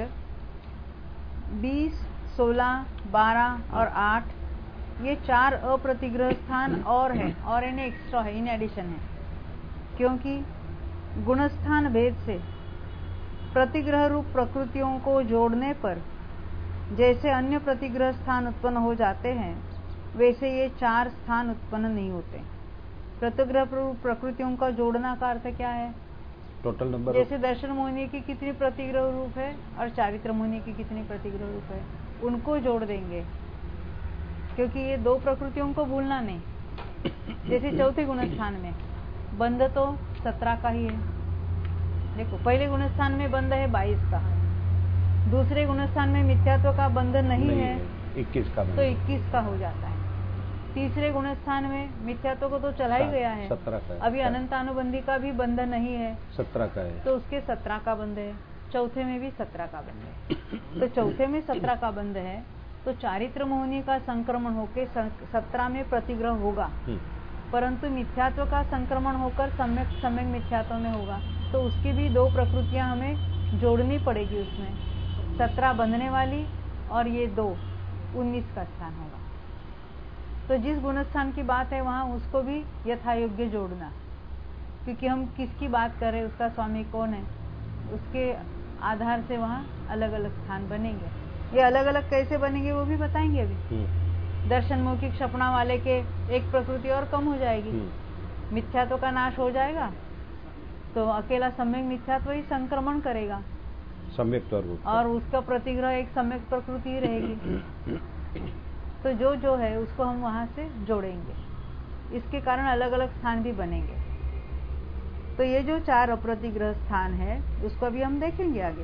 20, 16, 12 और 8 ये 4 अप्रतिग्रह स्थान और हैं, और इन्हें एक्स्ट्रा है, इन एडिशन है। क्योंकि गुणस्थान भेद से प्रतिग्रह रूप प्रकृतियों को जोड़ने पर जैसे अन्य प्रतिग्रह स्थान उत्पन्न हो जाते हैं, वैसे ये 4 स्थान उत्पन्न नहीं होते। प्रतिग्रह रूप प्रकृतियों का जोड़ना का अर्थ क्या है? Total number. जैसे दर्शन मोहनी की कितनी प्रतिग्रह रूप है और चारित्र मोहनी की कितनी प्रतिग्रह रूप है, उनको जोड़ देंगे। क्योंकि ये 2 प्रकृतियों को भूलना नहीं। जैसे चौथे गुणस्थान में बंध तो 17 का ही है। देखो, पहले गुणस्थान में बंध है 22 का, दूसरे गुणस्थान में मिथ्यात्व का बंध नहीं है 21 का, तो 21 का हो जाता है। तीसरे गुणस्थान में मिथ्यात्व को तो चला ही गया है, 17 का है। अभी अनंतानुबंधी का भी बंध नहीं है, 17 का है, तो उसके 17 का बंध है। चौथे में भी 17 का बंध है। तो चौथे में 17 का बंध है, तो चारित्र मोहनी का संक्रमण होकर 17 में प्रतिग्रह होगा, परंतु मिथ्यात्व का संक्रमण होकर सम्यक सम्यक मिथ्यात्व में होगा। तो उसकी भी 2 प्रकृतियां हमें जोड़नी पड़ेगी उसमें, 17 बंधने वाली और ये 2, 19 का स्थान होगा। तो जिस गुणस्थान की बात है वहां उसको भी यथायोग्य जोड़ना, क्योंकि हम किसकी बात कर रहे हैं, उसका स्वामी कौन है, उसके आधार से वहां अलग अलग स्थान बनेंगे। ये अलग अलग कैसे बनेंगे वो भी बताएंगे अभी। दर्शनमुखी क्षपणा वाले के एक प्रकृति और कम हो जाएगी, मिथ्यात्व का नाश हो जाएगा, तो अकेला सम्यक मिथ्यात्व ही संक्रमण करेगा, सम्यक और उसका प्रतिग्रह एक सम्यक प्रकृति ही रहेगी। तो जो है उसको हम वहां से जोड़ेंगे, इसके कारण अलग अलग स्थान भी बनेंगे। तो ये जो 4 अप्रतिग्रह स्थान है उसको अभी हम देखेंगे आगे।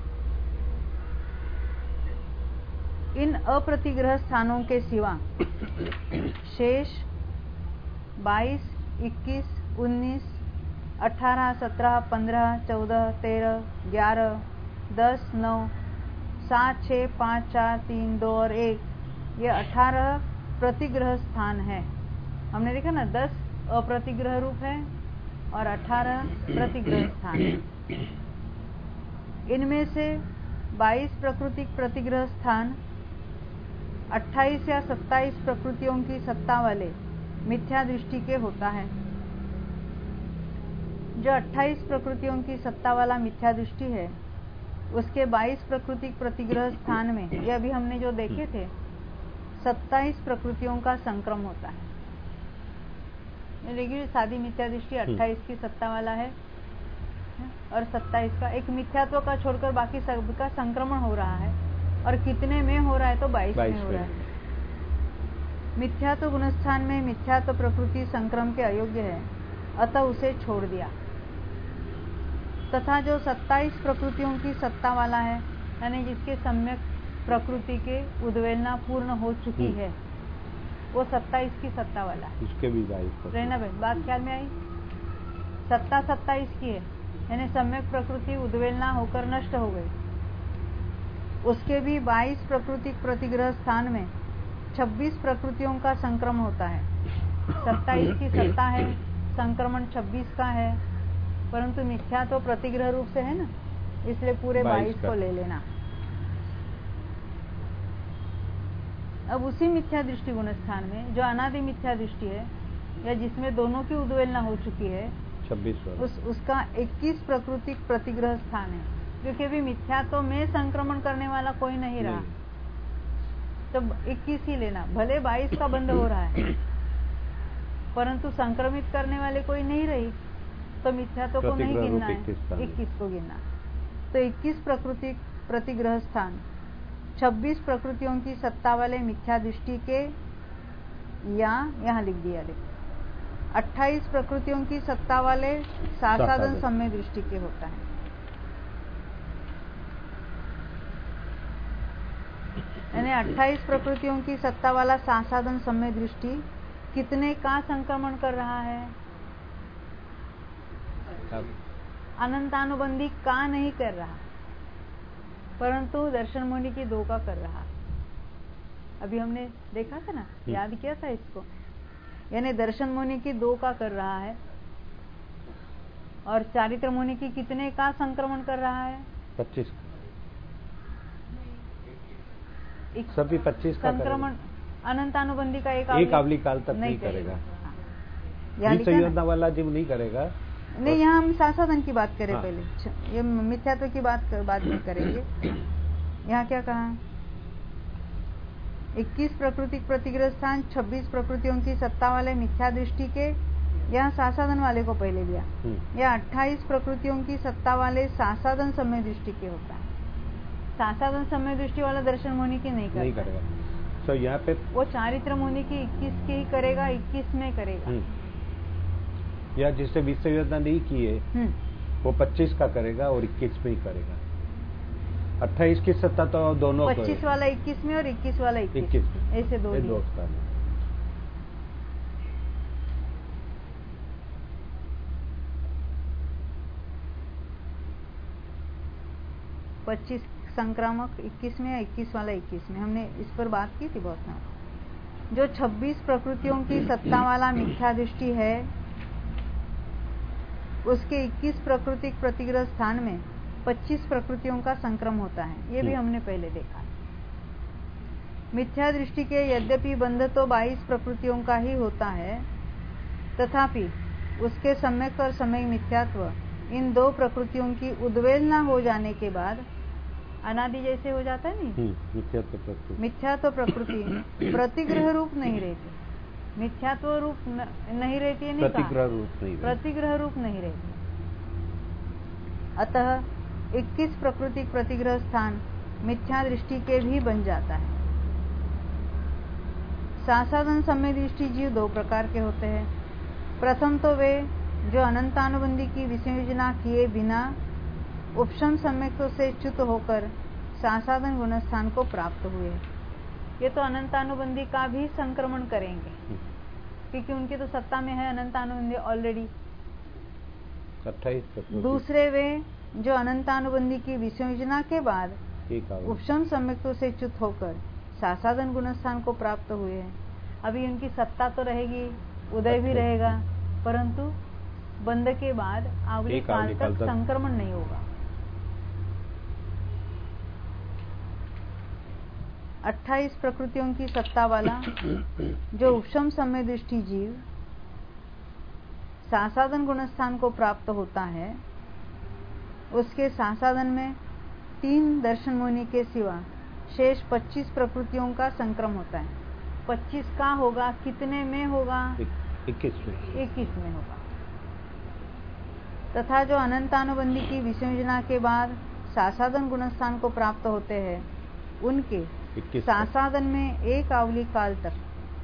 इन अप्रतिग्रह स्थानों के सिवा शेष 22, 21, 19, 18, 17, 15, 14, 13, 11, 10, 9, 7, 6, 5, 4, 3, 2 और 1, ये 18 प्रतिग्रह स्थान है। हमने देखा ना, 10 अप्रतिग्रह रूप है और 18 प्रतिग्रह स्थान है। इनमें से 22 प्राकृतिक प्रतिग्रह स्थान 28 या 27 प्रकृतियों की सत्ता वाले मिथ्या दृष्टि के होता है। जो 28 प्रकृतियों की सत्ता वाला मिथ्या दृष्टि है उसके 22 प्राकृतिक प्रतिग्रह स्थान में, ये अभी हमने जो देखे थे, 27 प्रकृतियों का संक्रम होता है। लेकिन सादी मिथ्या दृष्टि 28 की सत्ता वाला है और 27 का, एक मिथ्यात्व का छोड़कर बाकी सबका संक्रमण हो रहा है। और कितने में हो रहा है? तो 22 में हो रहा है। मिथ्यात्व गुणस्थान में मिथ्यात्व प्रकृति संक्रम के अयोग्य है, अतः उसे छोड़ दिया। तथा जो 27 प्रकृतियों की सत्ता वाला है, यानी जिसके सम्यक प्रकृति के उद्वेलना पूर्ण हो चुकी है, वो 27 की सत्ता वाला है। उसके भी 22 रहना भाई, बात ख्याल में आई? सत्ता 27 की है, यानी सम्यक प्रकृति उद्वेलना होकर नष्ट हो गई। उसके भी 22 प्राकृतिक प्रतिग्रह स्थान में 26 प्रकृतियों का संक्रमण होता है। 27 की सत्ता है, संक्रमण 26 का है, परंतु मिथ्या तो प्रतिग्रह रूप से है ना, इसलिए पूरे 22 को ले लेना। अब उसी मिथ्या दृष्टि गुण स्थान में जो अनादि मिथ्या दृष्टि है, या जिसमें दोनों की उद्वेलना हो चुकी है, 26 उसका 21 प्राकृतिक प्रतिग्रह स्थान है। क्योंकि अभी मिथ्यात्व में संक्रमण करने वाला कोई नहीं रहा, तो 21 ही लेना। भले 22 का बंद हो रहा है, परंतु संक्रमित करने वाले कोई नहीं रही, तो मिथ्यात्व को नहीं गिनना है, 21 को गिनना। तो 21 प्राकृतिक प्रतिग्रह स्थान 26 प्रकृतियों की सत्ता वाले मिथ्या दृष्टि के, या यहाँ लिख दिया, 28 प्रकृतियों की सत्ता वाले सासादन सम्य दृष्टि के होता है। यानी 28 प्रकृतियों की सत्ता वाला सासादन सम्य दृष्टि कितने का संक्रमण कर रहा है? अनंतानुबंधी का नहीं कर रहा, परंतु दर्शन मुनि की 2 का कर रहा। अभी हमने देखा था ना, याद किया था इसको। यानी दर्शन मुनि की 2 का कर रहा है, और चारित्र मुनि की कितने का संक्रमण कर रहा है? 25। सभी 25 का संक्रमण। अनंतानुबंधी का एक आवली काल तक नहीं करेगा। संयोजना वाला जीव नहीं करेगा। नहीं, यहाँ हम सासादन की बात करें पहले, ये मिथ्यात्व की बात बाद में करेंगे। यहाँ क्या कहा? 21 प्राकृतिक प्रतिग्रह स्थान 26 प्रकृतियों की सत्ता वाले मिथ्या दृष्टि के, यहाँ सासादन वाले को पहले लिया। या 28 प्रकृतियों की सत्ता वाले सासादन समय दृष्टि के होता है। सासादन समय दृष्टि वाला दर्शन मुनि की नहीं करेगा। तो यहाँ पे वो चारित्र मुनि की 21 की ही करेगा, 21 में करेगा। या जिससे विश्व योजना नहीं की है वो 25 का करेगा और 21 में ही करेगा। 28 की सत्ता तो दोनों 25 वाला 21 में और 21 वाला 21 में, ऐसे दो स्थान। 25 संक्रामक 21 में, 21 वाला 21 में, हमने इस पर बात की थी बहुत ना। जो 26 प्रकृतियों की सत्ता वाला मिथ्या दृष्टि है, उसके 21 प्राकृतिक प्रतिग्रह स्थान में 25 प्रकृतियों का संक्रम होता है। ये भी हमने पहले देखा। मिथ्या दृष्टि के यद्यपि बंध तो 22 प्रकृतियों का ही होता है, तथापि उसके सम्यक और सम्यक मिथ्यात्व इन 2 प्रकृतियों की उद्वेलना हो जाने के बाद अनादि जैसे हो जाता है नहीं, मिथ्यात्व प्रकृति, मिथ्यात्व प्रकृति प्रतिग्रह रूप नहीं रहती, मिथ्यात्व रूप नहीं रहती है, नहीं प्रतिग्रह रूप नहीं, प्रतिग्रह रूप नहीं रहती। अतः 21 प्राकृतिक प्रतिग्रह स्थान मिथ्या दृष्टि के भी बन जाता है। सासाधन सम्यक दृष्टि जीव दो प्रकार के होते हैं। प्रथम तो वे जो अनंतानुबंधी की विसंयोजना किए बिना उपशम सम्यक्तों से च्युत होकर सासाधन गुणस्थान को प्राप्त हुए। ये तो अनंतानुबंधी का भी संक्रमण करेंगे, क्योंकि उनकी तो सत्ता में है अनंतानुबंधी ऑलरेडी। 28। दूसरे वे जो अनंतानुबंधी की विसंयोजना के बाद उपशम सम्यक्तों से च्युत होकर सासाधन गुणस्थान को प्राप्त हुए हैं। अभी उनकी सत्ता तो रहेगी, उदय भी रहेगा, परंतु बंध के बाद आवली काल तक संक्रमण नहीं होगा। 28 प्रकृतियों की सत्ता वाला जो उपशम सम्यक दृष्टि जीव सासाधन गुणस्थान को प्राप्त होता है, उसके सासाधन में 3 दर्शन मुनि के सिवा शेष 25 प्रकृतियों का संक्रम होता है। 25 का होगा, कितने में होगा? 21 में होगा। तथा जो अनंतानुबंधी की विसंयोजना के बाद सासाधन गुणस्थान को प्राप्त होते हैं, उनके सासाधन में एक आवली काल तक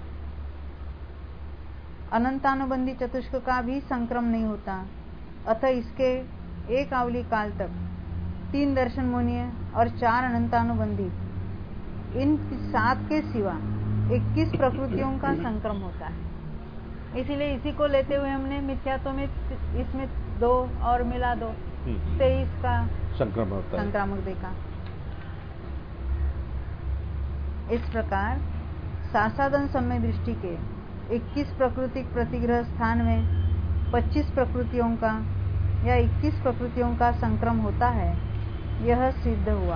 अनंतानुबंधी चतुष्क का भी संक्रम नहीं होता। अतः इसके एक आवली काल तक 3 दर्शन मुनि और 4 अनंतानुबंधी, इन 7 के सिवा 21 प्रकृतियों का संक्रम होता है। इसीलिए इसी को लेते हुए हमने मिथ्यात्व में इसमें 2 और मिला दो, 23 का संक्रामक देखा। इस प्रकार सासाधन सम्यक दृष्टि के 21 प्राकृतिक प्रतिग्रह स्थान में 25 प्रकृतियों का या 21 प्रकृतियों का संक्रम होता है, यह सिद्ध हुआ।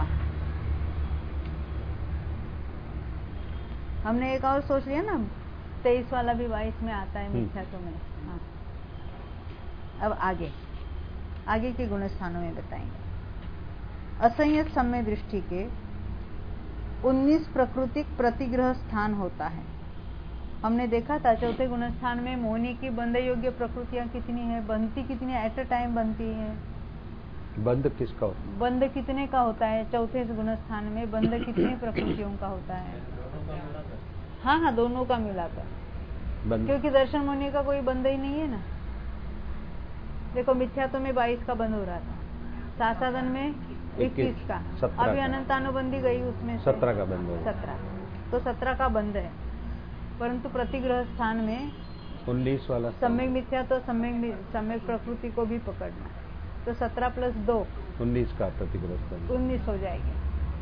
हमने एक और सोच लिया ना, 23 वाला भी 22 में आता है मिथ्यात्व में। हाँ, अब आगे के गुण स्थानों में बताएंगे। असंयत सम्यक दृष्टि के 19 प्राकृतिक प्रतिग्रह स्थान होता है। हमने देखा था चौथे गुण स्थान में मोहिनी की बंध योग्य प्रकृतियां कितनी है, बनती कितनी एट अ टाइम बनती है। बंध किसका होता है? बंध कितने का होता है? चौथे गुण स्थान में बंध कितने प्रकृतियों का होता है? हाँ, दोनों का मिलाकर, क्योंकि दर्शन मुनि का कोई बंध ही नहीं है ना। देखो मिथ्यात्व में 22 का बंध हो रहा था, सासाधन में 21 का, अभी अनंतानुबंधी गई उसमें 17 का बंध, 17, तो 17 का बंध है। परंतु प्रतिग्रह स्थान में 19 वाला सम्यक मिथ्यात्व सम्यक प्रकृति को भी पकड़ना, तो 17 + 2 19 का प्रतिग्रह स्थान 19 हो जाएगी।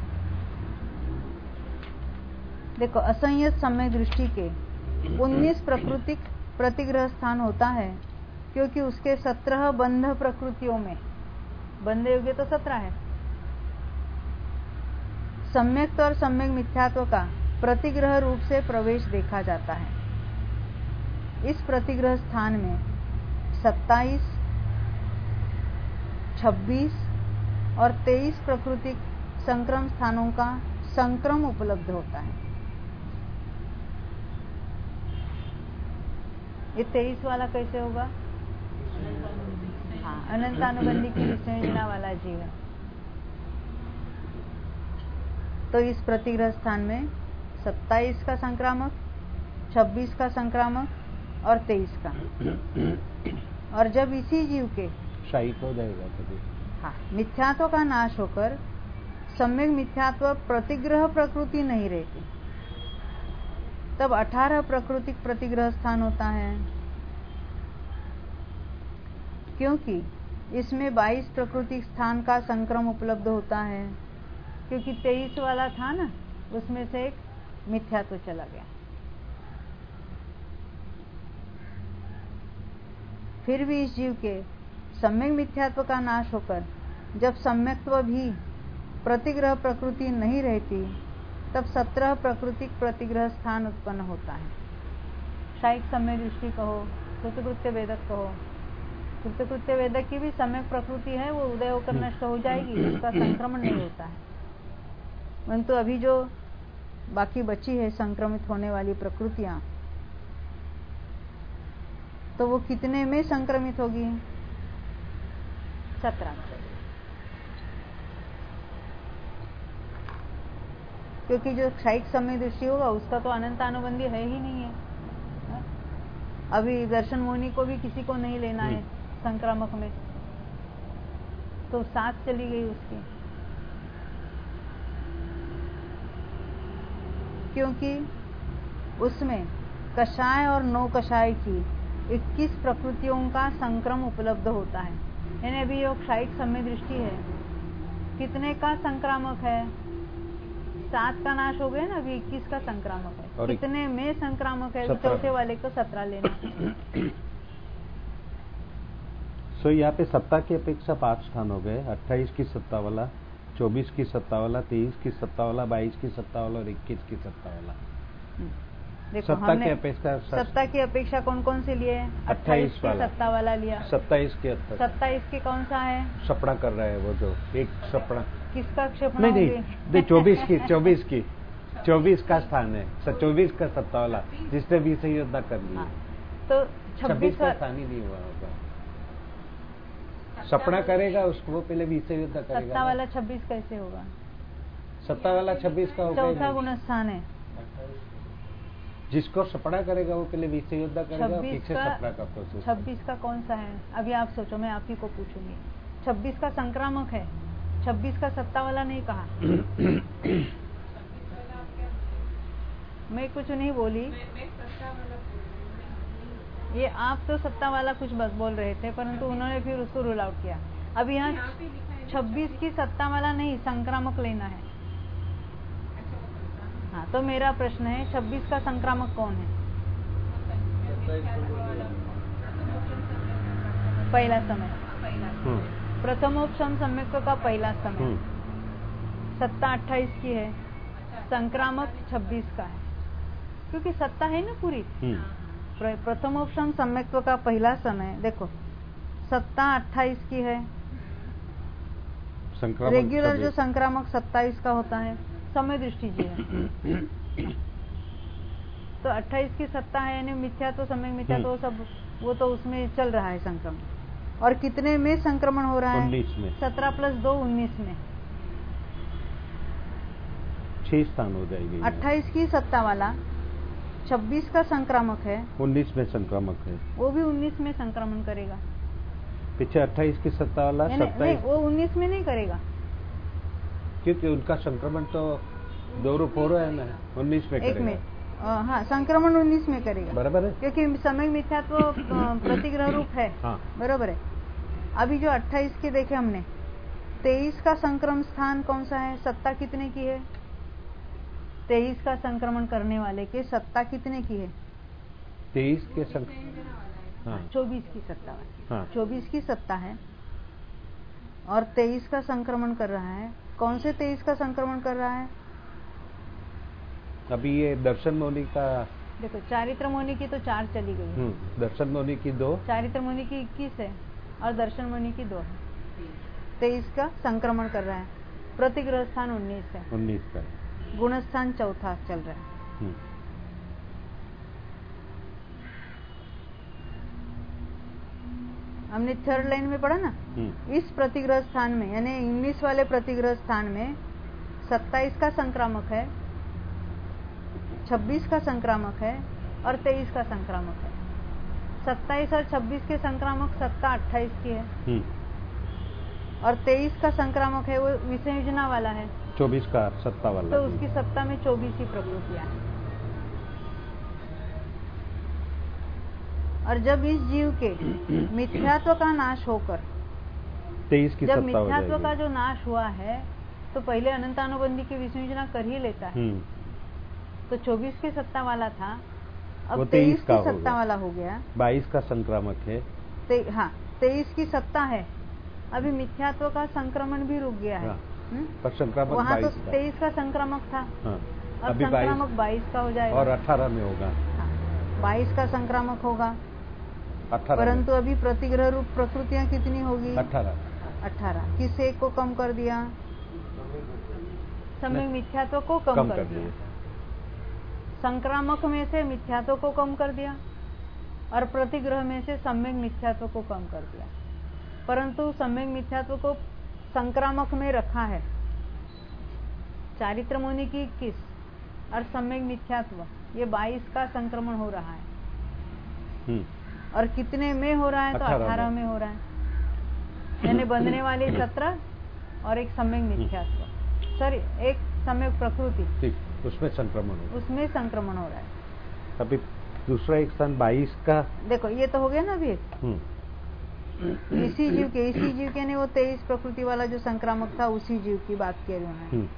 देखो असंयत सम्यक दृष्टि के 19 प्राकृतिक प्रतिग्रह स्थान होता है, क्योंकि उसके 17 बंध प्रकृतियों में, बंध योग्य तो 17 है, सम्यक्त और सम्यक मिथ्यात्व का प्रतिग्रह रूप से प्रवेश देखा जाता है। इस प्रतिग्रह स्थान में 27, 26 और 23 प्राकृतिक संक्रम स्थानों का संक्रम उपलब्ध होता है। ये 23 वाला कैसे होगा? हाँ, अनंतानुबंधी की विसंयोजना वाला जीव। तो इस प्रतिग्रह स्थान में 27 का संक्रामक, 26 का संक्रामक और 23 का। और जब इसी जीव के शाही हो जाएगा कभी, हाँ, मिथ्यात्व का नाश होकर सम्यक मिथ्यात्व प्रतिग्रह प्रकृति नहीं रहती, तब 18 प्राकृतिक प्रतिग्रह स्थान होता है। क्योंकि इसमें 22 प्राकृतिक स्थान का संक्रम उपलब्ध होता है, क्योंकि 23 वाला था ना, उसमें से एक मिथ्यात्व चला गया। फिर भी इस जीव के सम्यक मिथ्यात्व का नाश होकर जब सम्यक्त्व भी प्रतिग्रह प्रकृति नहीं रहती, तब 17 प्राकृतिक प्रतिग्रह स्थान उत्पन्न होता है। शायद सम्यक दृष्टि कहो, कृतकृत्य वेदक कहो। कृतकृत्य वेदक की भी सम्यक प्रकृति है, वो उदय होकर नष्ट हो जाएगी, उसका संक्रमण नहीं होता है। परंतु अभी जो बाकी बची है संक्रमित होने वाली प्रकृतियां, तो वो कितने में संक्रमित होगी? 17 में। क्योंकि जो क्षयिक समय दृष्टि होगा उसका तो अनंत अनुबंधी है ही नहीं है। अभी दर्शन मुनि को भी किसी को नहीं लेना है संक्रामक में, तो 7 चली गई उसकी, क्योंकि उसमें कषाय और नौ कषाय की 21 प्रकृतियों का संक्रम उपलब्ध होता है। यानी अभी जो क्षयिक समय दृष्टि है कितने का संक्रामक है? 7 का नाश हो गया ना, अभी 21 का संक्रामक है। और कितने में संक्रामक है? चौथे वाले को 17 लेना। सो यहाँ पे सत्ता की अपेक्षा 5 स्थान हो गए। 28 की सत्ता वाला, 24 की सत्ता वाला, 23 की सत्ता वाला, 22 की सत्ता वाला और 21 की सत्ता वाला। देखो, सत्ता की अपेक्षा कौन कौन से लिए? 28 की सत्ता वाला लिया। 27 के कौन सा है? सपड़ा कर रहा है वो, जो एक सपड़ा। किसका क्षेपण? नहीं 24 का स्थान है। 24 का सत्ता वाला जिसने 20 योद्धा कर लिया। तो 26 का स्थान ही नहीं हुआ होगा। सपना करेगा उसको, वो पहले 20 योद्धा करेगा। सत्ता वाला 26 कैसे होगा? सत्ता वाला 26 का होगा। चौथा गुण स्थान है। जिसको सपड़ा करेगा वो पहले 20 योद्धा करेगा, पीछे सपड़ा का प्रोसेस। 26 का कौन सा है? अभी आप सोचो, मैं आप ही को पूछूंगी। 26 का संक्रामक है, 26 का सत्ता वाला नहीं कहा। मैं कुछ नहीं बोली, ये आप तो सत्ता वाला कुछ बस बोल रहे थे, परंतु उन्होंने फिर उसको रूल आउट किया। अब यहाँ 26 की सत्ता वाला नहीं, संक्रामक लेना है। हाँ, तो मेरा प्रश्न है 26 का संक्रामक कौन है? पहला समय, प्रथमोपशम सम्यक का पहला समय। सत्ता 28 की है, संक्रामक 26 का है, क्योंकि सत्ता है ना पूरी। प्रथमोपशम सम्यक्त्व का पहला समय देखो, सत्ता 28 की है, रेगुलर जो संक्रामक 27 का होता है, समय दृष्टि जी है। तो 28 की सत्ता है, यानी मिथ्या तो समय मिथ्या तो सब वो तो उसमें चल रहा है संक्रमण। और कितने में संक्रमण हो रहा है? 19 में। 17 + 2 19 में 6 स्थान हो जाएगी। 28 की सत्ता वाला 26 का संक्रामक है, 19 में संक्रामक है, वो भी 19 में संक्रमण करेगा। पीछे 28 की सत्ता वाला 27, वो 19 में नहीं करेगा, क्योंकि उनका संक्रमण तो 2 रूप हो रहा है ना, 19 में करेगा। 1 मिनट, हाँ, संक्रमण 19 में करेगा, बराबर है, क्योंकि समय मिथ्यात्व प्रतिग्रह रूप है। हाँ। बराबर है। अभी जो 28 के देखे हमने, 23 का संक्रमण स्थान कौन सा है? सत्ता कितने की है? 23 का संक्रमण करने वाले के सत्ता कितने की है? 23 के 24 की सत्ता वाली। हाँ। 24 की सत्ता है और 23 का संक्रमण कर रहा है। कौन से 23 का संक्रमण कर रहा है? अभी ये दर्शन मौनी का देखो, चारित्र मौनी की तो 4 चली गई। दर्शन मौनी की 2, चारित्र मौनी की 21 है और दर्शन मौनी की 2 है। 23 का संक्रमण कर रहा है। प्रतिग्रह स्थान 19 है। 19 का गुणस्थान चौथा चल रहा है। हमने थर्ड लाइन में पढ़ा ना, इस प्रतिग्रह स्थान में, यानी 19 वाले प्रतिग्रह स्थान में 27 का संक्रामक है, 26 का संक्रामक है और 23 का संक्रामक है। 27 और 26 के संक्रामक सत्ता 28 की है और 23 का संक्रामक है वो विसंयोजना वाला है, 24 का सत्ता वाला, तो उसकी सत्ता में 24 ही प्रकृतियां हैं। और जब इस जीव के मिथ्यात्व का नाश होकर 23 की जब मिथ्यात्व का जो नाश हुआ है, तो पहले अनंतानुबंधी की विसंयोजना कर ही लेता है। तो 24 की सत्ता वाला था, अब 23 की सत्ता वाला हो गया। 22 का संक्रामक है, हाँ, 23 की सत्ता है। अभी मिथ्यात्व का संक्रमण भी रुक गया है। पर संक्रामक वहाँ तो 23 का संक्रामक था, अब संक्रामक 22 का हो जाएगा और 18 में होगा। 22 का संक्रामक होगा, 18, परंतु अभी प्रतिग्रह रूप प्रकृतियां कितनी होगी? 18। किस एक को कम कर दिया? सम्यक मिथ्यात्व को कम कर दिया। संक्रामक में से मिथ्यात्व को कम कर दिया और प्रतिग्रह में से सम्यक मिथ्यात्व को कम कर दिया, परंतु सम्यक मिथ्यात्व को संक्रामक में रखा है। चारित्र मुनि की 21 और सम्यक मिथ्यात्व ये 22 का संक्रमण हो रहा है। और कितने में हो रहा है? तो 18 में हो रहा है, यानी बंधने वाली 17 और एक सम्यक मिथ्यात्व, सॉरी एक सम्यक प्रकृति, उसमें संक्रमण हो रहा है। अभी दूसरा एक स्थान 22 का, देखो ये तो हो गया ना अभी। इसी जीव के ने वो 23 प्रकृति वाला जो संक्रामक था उसी जीव की बात कह रहे हैं।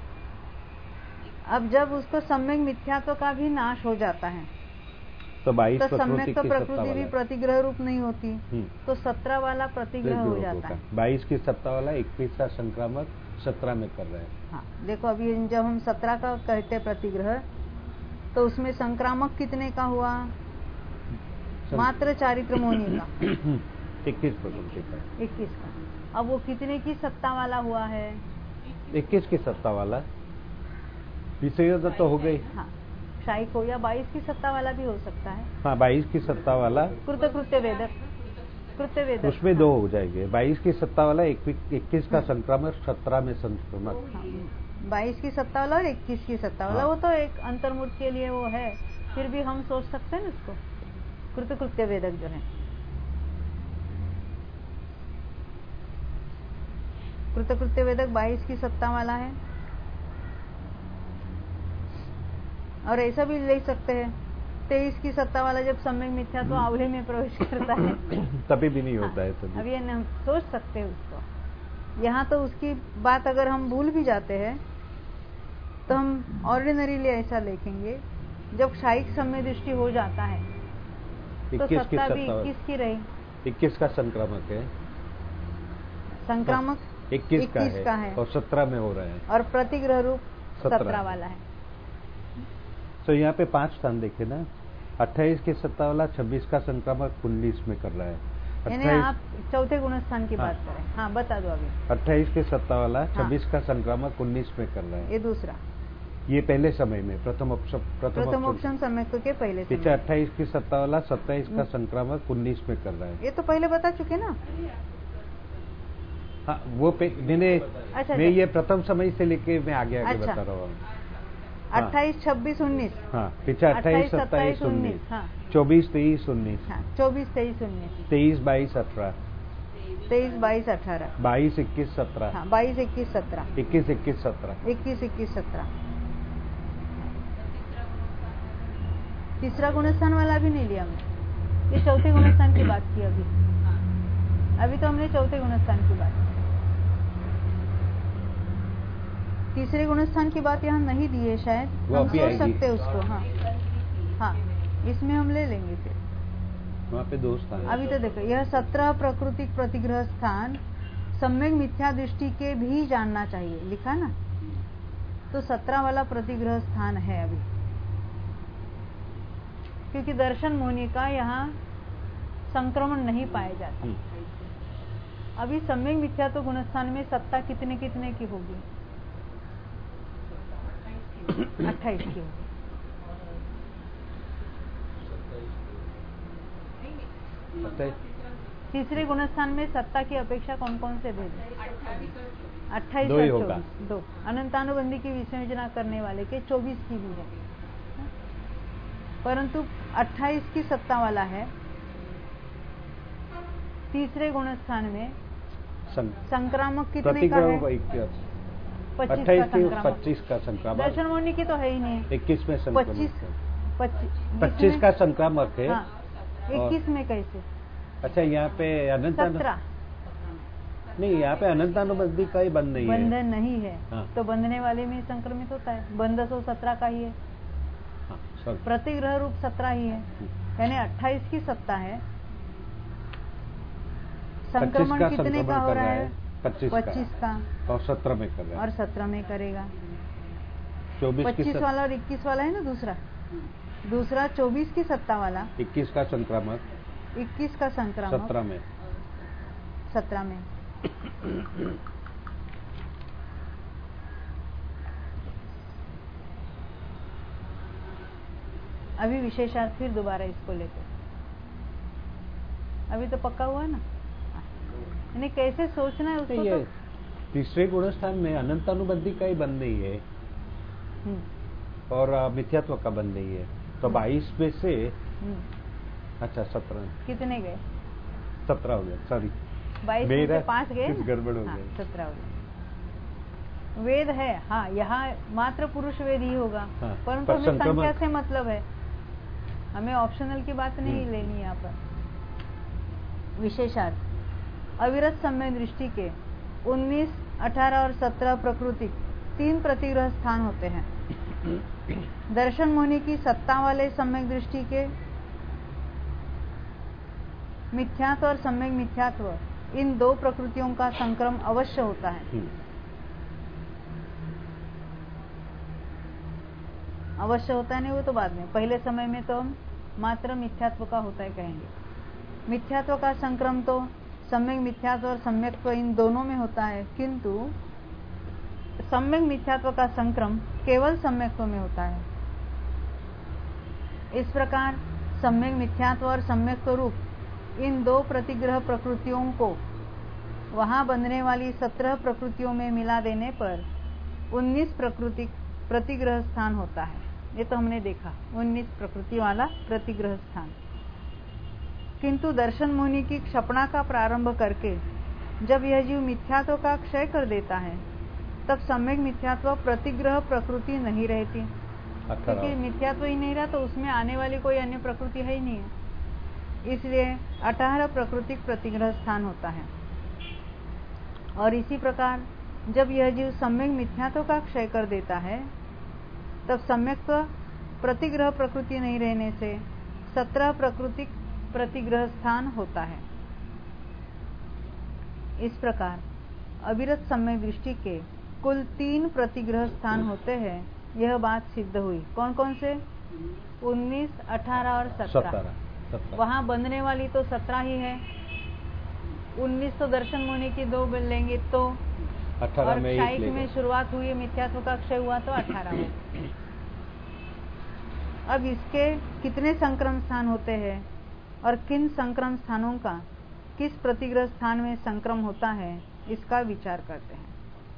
अब जब उसको सम्यक मिथ्यात्व का भी नाश हो जाता है तो 22 तो सम्यक तो प्रकृति भी प्रतिग्रह रूप नहीं होती, तो 17 वाला प्रतिग्रह हो जाता है। 22 की सत्ता वाला 21 का संक्रामक 17 में कर रहे हैं। हाँ देखो अभी जब हम 17 का कहते प्रतिग्रह तो उसमें संक्रामक कितने का हुआ? मात्र चारित्र मोहिनी का 21 प्रकृति का 21 का। अब वो कितने की सत्ता वाला हुआ है? 21 की सत्ता वाला विषय तो हो गई। हाँ क्षायिक हो या 22 की सत्ता वाला भी हो सकता है। हाँ 22 की सत्ता वाला कृत्य वेदक उसमें 2 हो जाएंगे। 22 की सत्ता वाला 21 का संक्रामक 17 में संक्रमक। 22 की सत्ता वाला और 21 की सत्ता वाला। वो तो एक अंतर्मुख के लिए वो है, फिर भी हम सोच सकते हैं ना उसको। कृत्य वेदक जो है कृत्य वेदक 22 की सत्ता वाला है। और ऐसा भी ले सकते हैं 23 की सत्ता वाला जब सम्यक मिथ्या तो आवले में प्रवेश करता है तभी भी नहीं होता है। तभी अब ये हम सोच सकते हैं उसको। यहाँ तो उसकी बात अगर हम भूल भी जाते हैं तो हम ऑर्डिनरीली ऐसा लिखेंगे, जब क्षायिक सम्य दृष्टि हो जाता है तो सत्ता भी 21 की रही। 21 का संक्रामक है, संक्रामक 21 का है और 17 में हो रहा है और प्रतिग्रह रूप 17 वाला है। तो यहाँ पे 5 स्थान देखे ना, 28 की सत्ता वाला 26 का संक्रामक 19 में कर रहा है। यानी आप चौथे गुणस्थान की बात करें। हाँ बता दो अभी। 28 के सत्ता वाला 26 का संक्रामक 19 में कर रहा है। ये दूसरा, ये पहले समय में प्रथम ऑप्शन समय के पहले पीछे 28 की सत्ता वाला 27 का संक्रामक 19 में कर रहा है। ये तो पहले बता चुके ना। हाँ वो मैंने मैं ये प्रथम समय से लेके मैं आगे बता रहा हूँ। 28, 26, 19। हाँ पीछे 28, 27, 19, 24, 23, 19, 24, 23, 19, 23, 22, 18, 23, 22, 18, 22, 21, 17, 22, 21, 17, 21, 21, 17, 21, 21, 17। तीसरा गुणस्थान वाला भी नहीं लिया हमने, ये चौथे गुणस्थान की बात की। अभी तो हमने चौथे गुणस्थान की बात की। तीसरे गुणस्थान की बात यहाँ नहीं दी है शायद, हम सोच सकते हैं उसको। हाँ हाँ इसमें हम ले लेंगे फिर। वहाँ पे 2 स्थान। अभी तो देखो यह 17 प्राकृतिक प्रतिग्रह स्थान सम्यक मिथ्या दृष्टि के भी जानना चाहिए, लिखा ना। तो 17 वाला प्रतिग्रह स्थान है अभी, क्योंकि दर्शन मोहिनी का यहाँ संक्रमण नहीं पाया जाता। अभी सम्यक मिथ्या तो गुणस्थान में सत्ता कितने कितने की होगी? 28 की होगी। तीसरे गुणस्थान में सत्ता की अपेक्षा कौन कौन से भेद? 28 और 24, 2 अनंतानुबंधी की विसंयोजना करने वाले के 24 की भी है, परंतु 28 की सत्ता वाला है। तीसरे गुणस्थान में संक्रामक कितने का है? 25 का संक्रामक। दर्शन मोहिनी की तो है ही नहीं। 21 में संक्रामक 25 का संक्रामक है। हाँ, 21 में कैसे? अच्छा यहाँ पे नहीं, यहाँ पे अनंतानुबंधी का ही बंध नहीं है। बंधन नहीं है। हाँ। तो बंधने वाले में संक्रमित होता है। बंध 17 का ही है। हाँ, प्रतिग्रह रूप 17 ही है, यानी 28 की सत्ता है। संक्रमण कितने का हो रहा है? 25 का और 17 में कर रहा है। और 17 में करेगा। 25 वाला और 21 वाला है ना। दूसरा 24 की सत्ता वाला 21 का संक्रामक 21 का संक्रामक 17 में अभी विशेषार्थ फिर दोबारा इसको लेते, अभी तो पक्का हुआ ना, यानी कैसे सोचना है उसको। ये तीसरे गुणस्थान में अनंतानुबंधी का ही बंद नहीं है और मिथ्यात्व का बंद नहीं है, तो 22 में से अच्छा 17 कितने गए? 17 हो गया, सॉरी 22 में से 5 गए, गड़बड़ हो गया। 17 हो गया। वेद है, हाँ, यहाँ मात्र पुरुष वेद ही होगा, हाँ, परंतु हमें संख्या से मतलब है, हमें ऑप्शनल की बात नहीं लेनी यहाँ पर। विशेषार्थ अविरत सम्यक दृष्टि के 19, 18 और 17 प्रकृति 3 प्रतिग्रह स्थान होते हैं। दर्शन मुनि की सत्ता वाले सम्यक दृष्टि के मिथ्यात्व और सम्यक मिथ्यात्व, इन 2 प्रकृतियों का संक्रम अवश्य होता है। अवश्य होता है नहीं, वो तो बाद में, पहले समय में तो हम मात्र मिथ्यात्व का होता है कहेंगे। मिथ्यात्व का संक्रम तो सम्यक मिथ्यात्व और सम्यक्त्व इन दोनों में होता है, किंतु सम्यक मिथ्यात्व का संक्रम केवल सम्यक्त्व में होता है। इस प्रकार सम्यक मिथ्यात्व और सम्यक्त्व रूप इन 2 प्रतिग्रह प्रकृतियों को वहां बनने वाली 17 प्रकृतियों में मिला देने पर 19 प्रतिग्रह स्थान होता है। ये तो हमने देखा, 19 प्रकृति वाला प्रतिग्रह स्थान। किंतु दर्शन मुनि की क्षपणा का प्रारंभ करके जब यह जीव मिथ्यात्व का क्षय कर देता है, तब सम्यक मिथ्यात्व प्रतिग्रह प्रकृति नहीं रहती, क्योंकि मिथ्यात्व ही नहीं रहा तो उसमें आने वाली कोई अन्य प्रकृति है ही नहीं है। इसलिए 18 प्राकृतिक प्रतिग्रह स्थान होता है। और इसी प्रकार जब यह जीव सम्यक मिथ्यात्व का क्षय कर देता है, तब सम्यक्त्व प्रतिग्रह प्रकृति नहीं रहने से 17 प्राकृतिक प्रतिग्रह स्थान होता है। इस प्रकार अविरत सम्यक दृष्टि के कुल 3 प्रतिग्रह स्थान होते हैं। यह बात सिद्ध हुई। कौन कौन से? 19, 18 और 17। वहां बनने वाली तो 17 ही है। 19 तो दर्शन मुनि की 2 बन लेंगे तो 18 और में क्षायिक में शुरुआत हुई, मिथ्यात्व का क्षय हुआ तो 18 में। अब इसके कितने संक्रम स्थान होते हैं और किन संक्रम स्थानों का किस प्रतिग्रह स्थान में संक्रम होता है, इसका विचार करते हैं।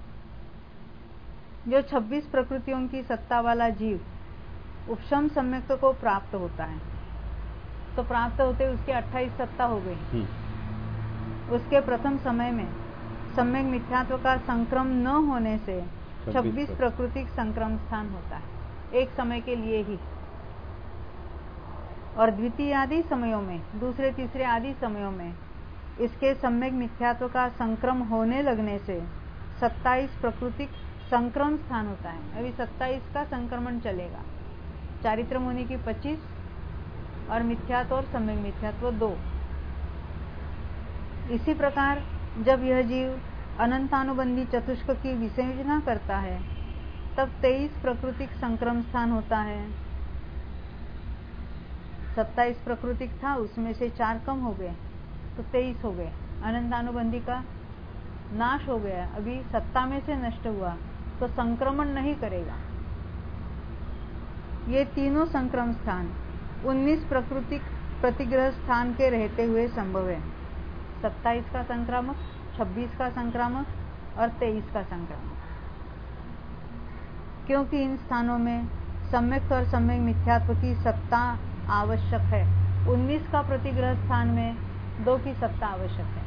जो 26 प्रकृतियों की सत्ता वाला जीव उपशम सम्यक्त्व को प्राप्त होता है, तो प्राप्त होते उसकी 28 सत्ता हो गई। उसके प्रथम समय में सम्यक मिथ्यात्व का संक्रम न होने से 26 प्राकृतिक संक्रम स्थान होता है, एक समय के लिए ही। और द्वितीय आदि समयों में, दूसरे तीसरे आदि समयों में इसके सम्यक मिथ्यात्व का संक्रम होने लगने से 27 प्राकृतिक संक्रम स्थान होता है। अभी 27 का संक्रमण चलेगा। चारित्र मुनि की 25 और मिथ्यात्व और सम्यक मिथ्यात्व 2। इसी प्रकार जब यह जीव अनंतानुबंधी चतुष्क की विसर्जना करता है, तब 23 प्राकृतिक संक्रम स्थान होता है। 27 प्राकृतिक था, उसमें से 4 कम हो गए तो 23 हो गए। अनंतानुबंधी का नाश हो गया, अभी 7 में से नष्ट हुआ तो संक्रमण नहीं करेगा। ये तीनों संक्रम स्थान 19 प्राकृतिक प्रतिग्रह स्थान के रहते हुए संभव है। 27 का संक्रामक, 26 का संक्रामक और 23 का संक्रामक, क्योंकि इन स्थानों में सम्यक और सम्यक मिथ्यात्व की सत्ता आवश्यक है। 19 का प्रतिग्रह स्थान में 2 की सत्ता आवश्यक है।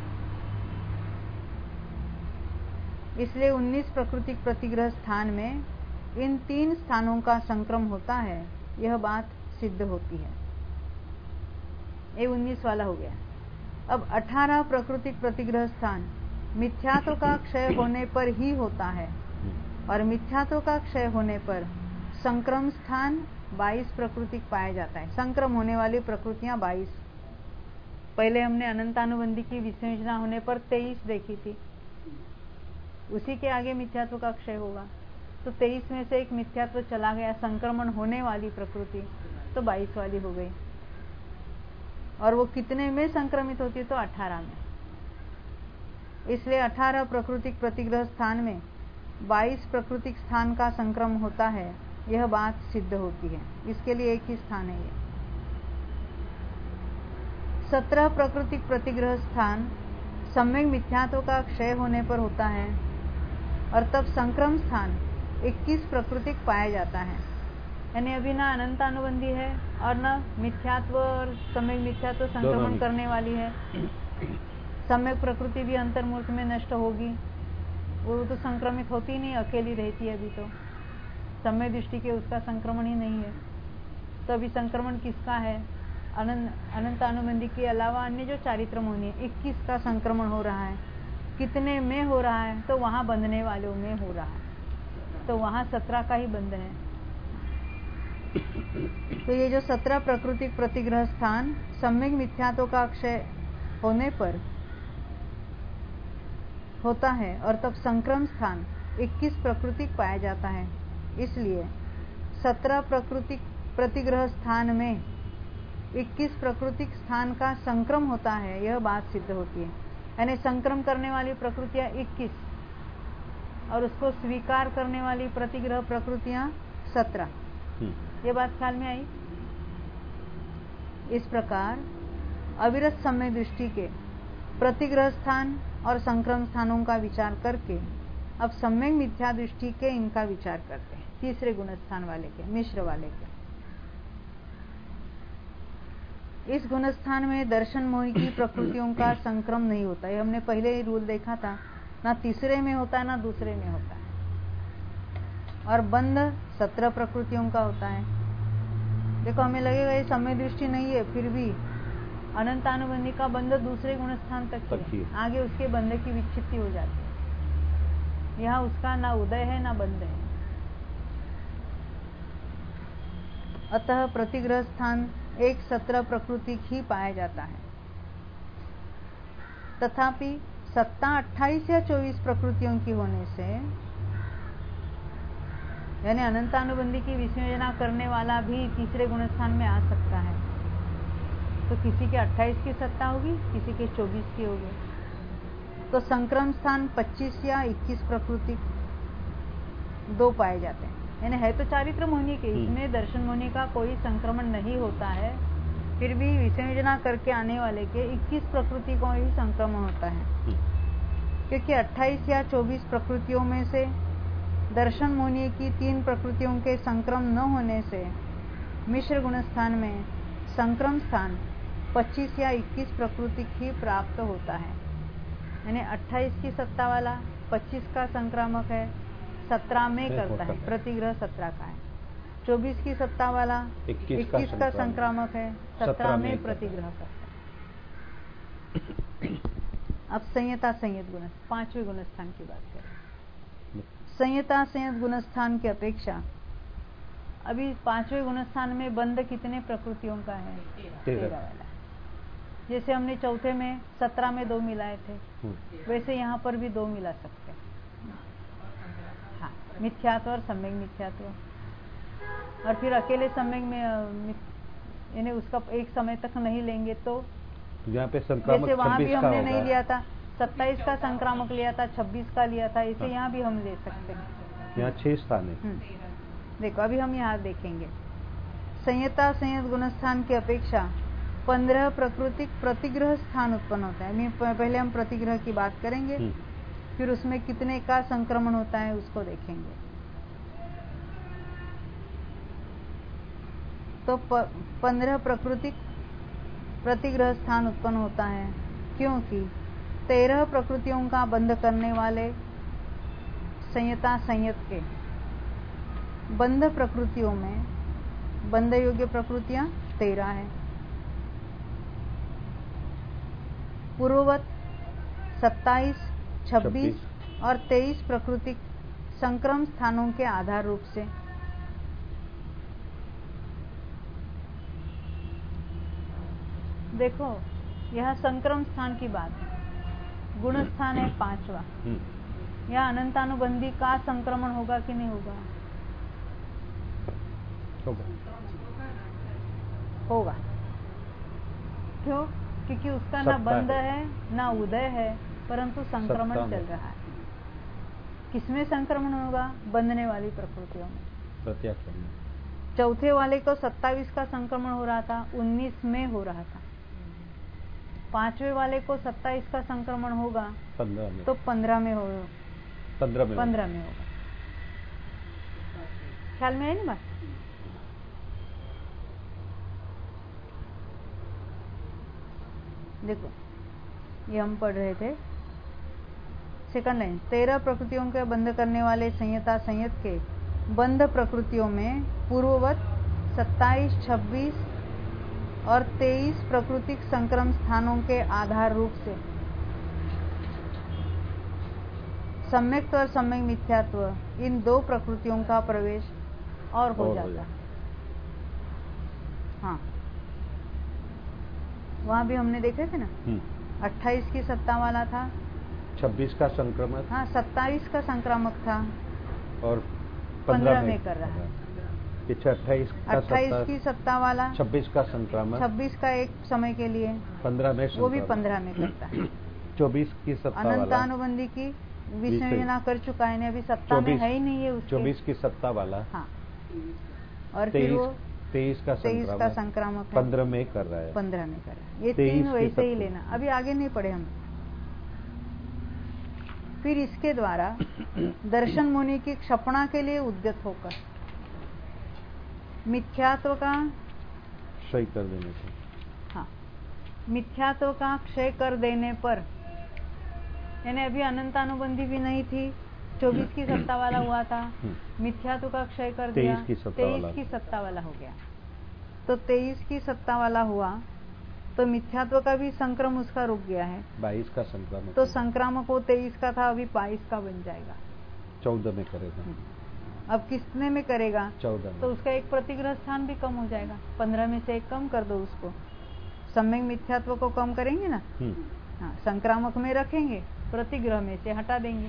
इसलिए 19 प्राकृतिक प्रतिग्रह स्थान में इन 3 स्थानों का संक्रम होता है, यह बात सिद्ध होती है। ये 19 वाला हो गया। अब 18 प्राकृतिक प्रतिग्रह स्थान मिथ्यात्व का क्षय होने पर ही होता है, और मिथ्यात्व का क्षय होने पर संक्रम स्थान 22 प्राकृतिक पाया जाता है। संक्रम होने वाली प्रकृतियां 22। पहले हमने अनंतानुबंधी की विसर्जना होने पर 23 देखी थी, उसी के आगे मिथ्यात्व का क्षय होगा तो 23 में से एक मिथ्यात्व चला गया, संक्रमण होने वाली प्रकृति तो 22 वाली हो गई। और वो कितने में संक्रमित होती है? तो 18 में। इसलिए 18 प्राकृतिक प्रतिग्रह स्थान में 22 प्राकृतिक स्थान का संक्रम होता है, यह बात सिद्ध होती है। इसके लिए एक ही स्थान है ये। 17 प्राकृतिक प्रतिग्रह स्थान सम्यक मिथ्यात्व का क्षय होने पर होता है और तब संक्रम स्थान 21 प्राकृतिक पाया जाता है। यानी अभी ना अनंतानुबंधी है और न मिथ्यात्व और सम्यक मिथ्यात्व संक्रमण करने वाली है। सम्यक प्रकृति भी अंतर्मूर्त में नष्ट होगी, वो तो संक्रमित होती नहीं, अकेली रहती है। अभी तो सम्यक दृष्टि के उसका संक्रमण ही नहीं है। तो अभी संक्रमण किसका है? अनंतानुबंधी के अलावा अन्य जो चारित्र मोहनी है 21 का संक्रमण हो रहा है। कितने में हो रहा है? तो वहां बंधने वालों में हो रहा है, तो वहां 17 का ही बंधन है। तो ये जो 17 प्राकृतिक प्रतिग्रह स्थान सम्यक मिथ्यात्व का क्षय होने पर होता है और तब संक्रम स्थान 21 प्राकृतिक पाया जाता है। इसलिए 17 प्राकृतिक प्रतिग्रह स्थान में 21 प्राकृतिक स्थान का संक्रम होता है, यह बात सिद्ध होती है। यानी संक्रम करने वाली प्रकृतियां 21 और उसको स्वीकार करने वाली प्रतिग्रह प्रकृतियां 17। ये बात ख्याल में आई? इस प्रकार अविरत सम्यक दृष्टि के प्रतिग्रह स्थान और संक्रम स्थानों का विचार करके अब सम्यक मिथ्या दृष्टि के इनका विचार करते हैं, तीसरे गुणस्थान वाले के, मिश्र वाले के। इस गुणस्थान में दर्शन मोह की प्रकृतियों का संक्रम नहीं होता है। हमने पहले ही रूल देखा था, ना तीसरे में होता है ना दूसरे में होता है। और बंध 17 प्रकृतियों का होता है। देखो हमें लगेगा ये सम्यक दृष्टि नहीं है, फिर भी अनंतानुबंधी का बंध दूसरे गुणस्थान तक ही है। आगे उसके बंध की विच्छित्ति हो जाती है। यहाँ उसका ना उदय है ना बंध है। अतः प्रतिग्रह स्थान एक 17 प्रकृति ही पाया जाता है। तथापि सत्ता 28 या 24 प्रकृतियों की होने से, यानी अनंतानुबंधी की विसंयोजना करने वाला भी तीसरे गुणस्थान में आ सकता है। तो किसी के 28 की सत्ता होगी, किसी के 24 की होगी। तो संक्रम स्थान 25 या 21 प्रकृति 2 पाए जाते हैं। यानी है तो चारित्र मोहनी के, इसमें दर्शन मोहनी का कोई संक्रमण नहीं होता है, फिर भी विसंयोजना करके आने वाले के 21 प्रकृति को ही संक्रमण होता है। क्योंकि 28 या 24 प्रकृतियों में से दर्शन मोहनी की 3 प्रकृतियों के संक्रम न होने से मिश्र गुणस्थान में संक्रम स्थान 25 या 21 प्रकृति ही प्राप्त होता है। यानी 28 की सत्ता वाला 25 का संक्रामक है, 17 में करता है, प्रतिग्रह 17 का है। 24 की सत्ता वाला 21 का संक्रामक है, 17 में प्रतिग्रह करता है। अब संयता संयत गुण, 5वें गुणस्थान की बात करें। संयता संयत गुणस्थान की अपेक्षा अभी 5वें गुणस्थान में बंध कितने प्रकृतियों का है? 13 वाला। जैसे हमने चौथे में 17 में 2 मिलाए थे, वैसे यहाँ पर भी 2 मिला सकते हैं। हाँ, मिथ्यात्व और सम्यक मिथ्यात्व। और फिर अकेले सम्यक में यानी उसका एक समय तक नहीं लेंगे तो यहाँ पे संक्रामक जैसे वहां भी हमने नहीं लिया था, 27 का संक्रामक लिया था, 26 का लिया था, इसे यहाँ भी हम ले सकते हैं। यहाँ 6 स्थान है। देखो अभी हम यहाँ देखेंगे। संयता संयत गुणस्थान की अपेक्षा 15 प्राकृतिक प्रतिग्रह स्थान उत्पन्न होता है। पहले हम प्रतिग्रह की बात करेंगे, फिर उसमें कितने का संक्रमण होता है उसको देखेंगे। तो 15 प्राकृतिक प्रतिग्रह स्थान उत्पन्न होता है, क्योंकि 13 प्रकृतियों का बंध करने वाले संयता संयत के बंध प्रकृतियों में बंध योग्य प्रकृतियां 13 है। पूर्ववत 27, 26 और 23 प्राकृतिक संक्रम स्थानों के आधार रूप से देखो, यह संक्रम स्थान की बात है। गुण स्थान है 5वां। यह अनंतानुबंधी का संक्रमण होगा कि नहीं होगा? होगा। क्यों? क्योंकि उसका ना बंध है ना उदय है, परंतु संक्रमण चल रहा है। किसमें संक्रमण होगा? बंधने वाली प्रकृतियों में। प्रत्याख्यान में। चौथे वाले को 27 का संक्रमण हो रहा था, 19 में हो रहा था। पांचवे वाले को 27 का संक्रमण होगा 15 में, तो 15 में हो, 15 में 15 में होगा। ख्याल में है ना बात? देखो, ये हम पढ़ रहे थे सेकंड लाइन। 13 प्रकृतियों के बंध करने वाले संयता संयत के बंध प्रकृतियों में पूर्ववत 27, 26 और 23 प्राकृतिक संक्रम स्थानों के आधार रूप से सम्यक्त और सम्यक मिथ्यात्व इन दो प्रकृतियों का प्रवेश और हो जाता है। हाँ, वहां भी हमने देखे थे ना, 28 की सत्ता वाला था, 26 का संक्रमक, हाँ 27 का संक्रामक था और 15 में कर रहा है। पीछे 28 की सत्ता वाला, 26 का संक्रामक, 26 का एक समय के लिए, 15 में वो भी 15 में करता है। 24 की सत्ता वाला, अनंतानुबंधी की विसर्जना कर चुका है, अभी सत्ता में है ही नहीं है उसके। 24 की सत्ता वाला, हाँ, और फिर वो 23 का संक्रामक 15 में कर रहा है, 15 में कर रहा है। ये तीन वैसे ही लेना, अभी आगे नहीं पढ़े हम। फिर इसके द्वारा दर्शन मुनि की क्षपणा के लिए उद्यत होकर मिथ्यात्व का क्षय कर देने से, हाँ, मिथ्यात्व का क्षय कर देने पर, यानी अभी अनंतानुबंधी भी नहीं थी, 24 की सत्ता वाला हुआ था, मिथ्यात्व का क्षय कर दिया, 23 की सत्ता वाला हो गया। तो 23 की सत्ता वाला हुआ तो मिथ्यात्व का भी संक्रम उसका रुक गया है, 22 का संक्रामक, तो संक्रामक वो 23 का था, अभी 22 का बन जाएगा, 14 में करेगा। अब कितने में करेगा? 14 में। तो उसका एक प्रतिग्रह स्थान भी कम हो जाएगा, 15 में से एक कम कर दो उसको। सम्यक मिथ्यात्व को कम करेंगे ना, हाँ, संक्रामक में रखेंगे, प्रतिग्रह में से हटा देंगे।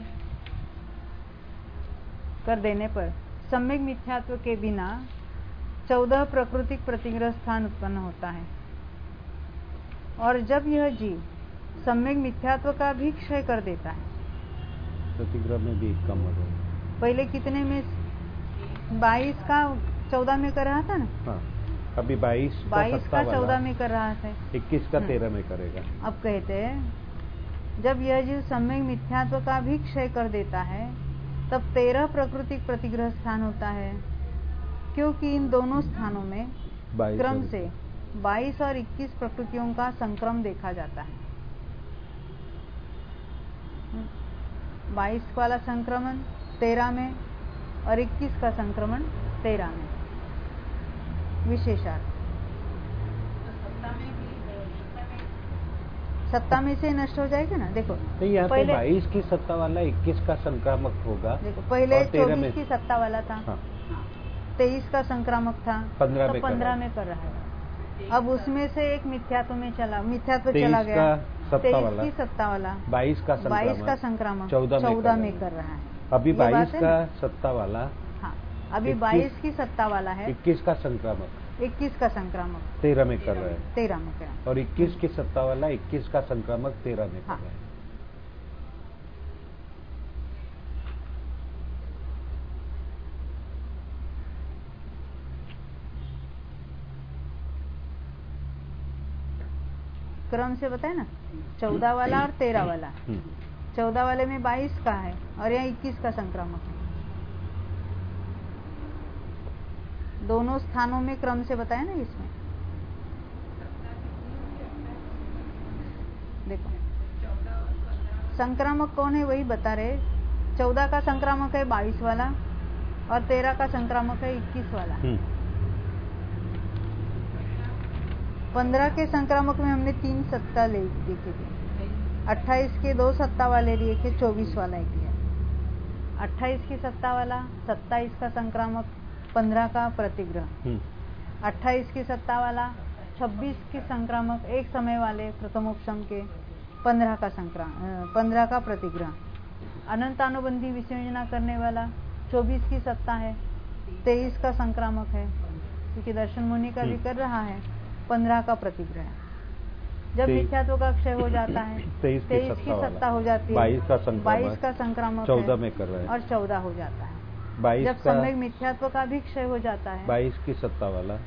कर देने पर सम्यक मिथ्यात्व के बिना 14 प्राकृतिक प्रतिग्रह स्थान उत्पन्न होता है। और जब यह जीव सम्यक मिथ्यात्व का भी क्षय कर देता है, प्रतिग्रह में भी कम हो जाएगा। पहले कितने में 22 का 14 में कर रहा था ना, हाँ, अभी 22 का 14 में कर रहा था, 21 का 13 में करेगा। अब कहते हैं जब यह जीव सम्यक मिथ्यात्व का भी क्षय कर देता है तब 13 प्राकृतिक प्रतिग्रह स्थान होता है, क्योंकि इन दोनों स्थानों में क्रम से 22 और 21 प्रकृतियों का संक्रम देखा जाता है। 22 वाला संक्रमण 13 में और 21 का संक्रमण 13 में। विशेषार्थ सत्ता में से नष्ट हो जाएगा ना। देखो यहाँ पहले 22 की सत्ता वाला 21 का संक्रामक होगा। देखो पहले 24 की सत्ता वाला था, हाँ। 23 का संक्रामक था, 15 में कर रहा है। अब उसमें से एक मिथ्यात्व में मिथ्यात्व चला गया, 23 की सत्ता वाला 22 का संक्रामक 14 में कर रहा है। अभी 22 का सत्ता वाला, हाँ, अभी 22 की सत्ता वाला है, 21 का संक्रामक 13 में कर रहा है, 13 में कर रहा है, और 21 की सत्ता वाला 21 का संक्रामक 13 में कर रहा है। क्रम से बताए ना, 14 वाला और 13 वाला। 14 वाले में 22 का है और यहाँ 21 का संक्रामक है। दोनों स्थानों में क्रम से बताया ना। इसमें देखो संक्रामक कौन है वही बता रहे। 14 का संक्रामक है 22 वाला और 13 का संक्रामक है 21 वाला। 15 के संक्रामक में हमने 3 सत्ता देखे थे। 28 के 2 सत्ता वाले लिए थे, 24 वाला एक लिया। 28 की सत्ता वाला, 27 का संक्रामक, 15 का प्रतिग्रह। 28 की सत्ता वाला, 26 की संक्रामक, एक समय वाले प्रथमोपशम के, 15 का प्रतिग्रह। अनंतानुबंधी विसर्जना करने वाला 24 की सत्ता है, 23 का संक्रामक है, क्योंकि दर्शन मुनि का भी कर रहा है, 15 का प्रतिग्रह। जब मिथ्यात्व का क्षय हो जाता है 23 की सत्ता हो जाती है, 22 का संक्रामक 14 में कर रहा है और 14 हो जाता है। जब सम्यक मिथ्यात्व का भी क्षय हो जाता है, 22 की सत्ता वाला,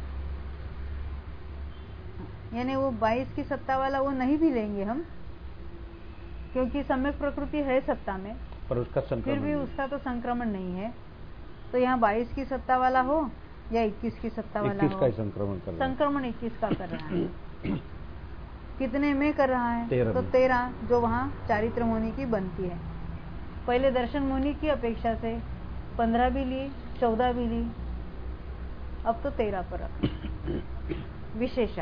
यानी वो 22 की सत्ता वाला वो नहीं भी लेंगे हम, क्योंकि सम्यक प्रकृति है सत्ता में, पर उसका संक्रमण, फिर भी उसका तो संक्रमण नहीं है। तो यहाँ 22 की सत्ता वाला हो या 21 की सत्ता वाला 21 हो, का ही संक्रमण कर रहा है। संक्रमण 21 का कर रहा है। कितने में कर रहा है? 13 तो में। 13 जो वहाँ चारित्र मुनि की बनती है। पहले दर्शन मुनि की अपेक्षा से 15 भी ली, 14 भी ली, अब तो 13 पर रख। विशेषा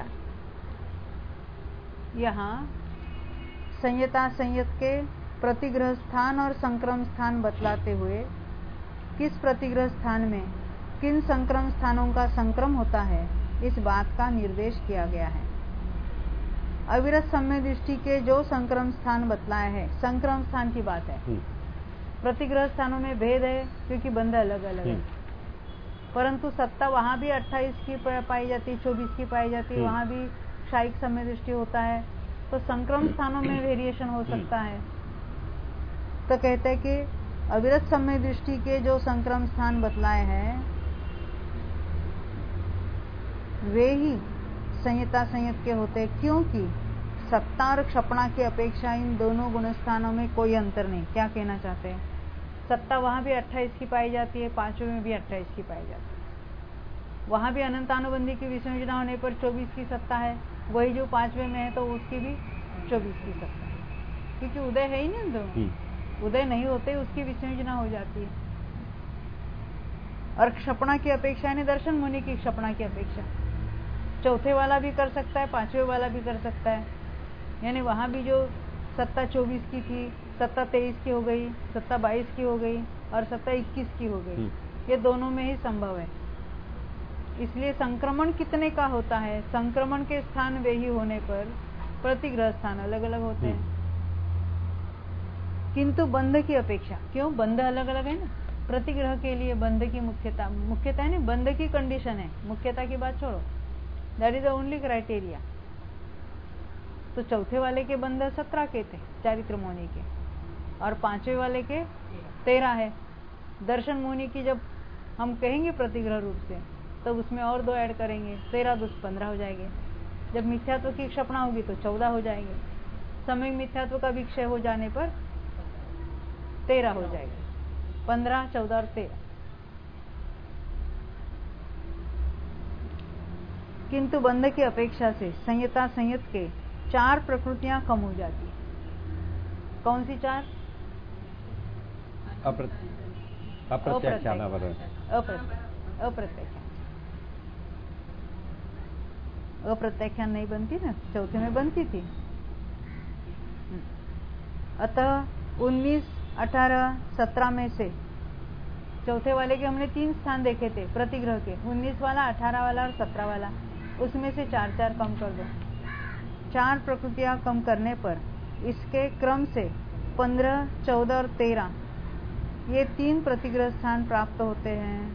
यहाँ संयता संयत के प्रतिग्रह स्थान और संक्रम स्थान बतलाते हुए किस प्रतिग्रह स्थान में किन संक्रम स्थानों का संक्रम होता है, इस बात का निर्देश किया गया है। अविरत सम्य दृष्टि के जो संक्रम स्थान बतलाया है, संक्रम स्थान की बात है। प्रतिग्रह स्थानों में भेद है क्योंकि बंध अलग अलग है, परंतु सत्ता वहां भी 28 की पाई जाती है, 24 की पाई जाती है, वहां भी क्षायिक सम्य दृष्टि होता है, तो संक्रम स्थानों में वेरिएशन हो सकता है। तो कहते हैं कि अविरत सम्य दृष्टि के जो संक्रम स्थान बतलाए हैं वे ही संयता संयत के होते, क्योंकि सत्ता और क्षपणा की अपेक्षा इन दोनों गुणस्थानों में कोई अंतर नहीं। क्या कहना चाहते हैं? सत्ता वहां भी 28 की पाई जाती है, पांचवें में भी 28 की पाई जाती है, वहां भी अनंतानुबंधी की विसंयोजना होने पर 24 की सत्ता है, वही जो पांचवें में है तो उसकी भी 24 की सत्ता है, क्योंकि उदय है ही नहीं दोनों, उदय नहीं होते उसकी विसंयोजना हो जाती है। और क्षपणा की अपेक्षा यानी दर्शन मुनि की क्षपणा की अपेक्षा चौथे वाला भी कर सकता है, पांचवें वाला भी कर सकता है, यानी वहां भी जो सत्ता 24 की थी, सत्ता 23 की हो गई, सत्ता 22 की हो गई और सत्ता 21 की हो गई, ये दोनों में ही संभव है। इसलिए संक्रमण कितने का होता है? संक्रमण के स्थान वे ही होने पर प्रतिग्रह स्थान अलग अलग होते हैं, किंतु बंध की अपेक्षा, क्यों? बंध अलग अलग है ना, प्रतिग्रह के लिए बंध की मुख्यता है ना, बंध की कंडीशन है, मुख्यता की बात छोड़ो, that is the only criteria. तो चौथे वाले के बंध 17 के थे चारित्र मुनि के, और पांचवें वाले के 13 है। दर्शन मुनि की जब हम कहेंगे प्रतिग्रह रूप से, तब तो उसमें और 2 ऐड करेंगे, 13 2 15 हो जाएंगे। जब मिथ्यात्व की क्षपणा होगी तो 14 हो जाएंगे। समय मिथ्यात्व का विक्षय हो जाने पर 13 हो जाएगा, 15 14 और 13। किंतु बंध की अपेक्षा से संयता संयत के 4 प्रकृतियां कम हो जाती है। कौन सी 4? अप्रत्याख्यान, अप्रत्याख्यान नहीं बनती ना, चौथे में बनती थी। अतः 19, 18, 17 में से चौथे वाले के हमने 3 स्थान देखे थे प्रतिग्रह के, 19 वाला, 18 वाला और 17 वाला, उसमें से 4 कम कर दो। 4 प्रकृतियां कम करने पर इसके क्रम से 15, 14 और 13 ये 3 प्रतिग्रह स्थान प्राप्त होते हैं।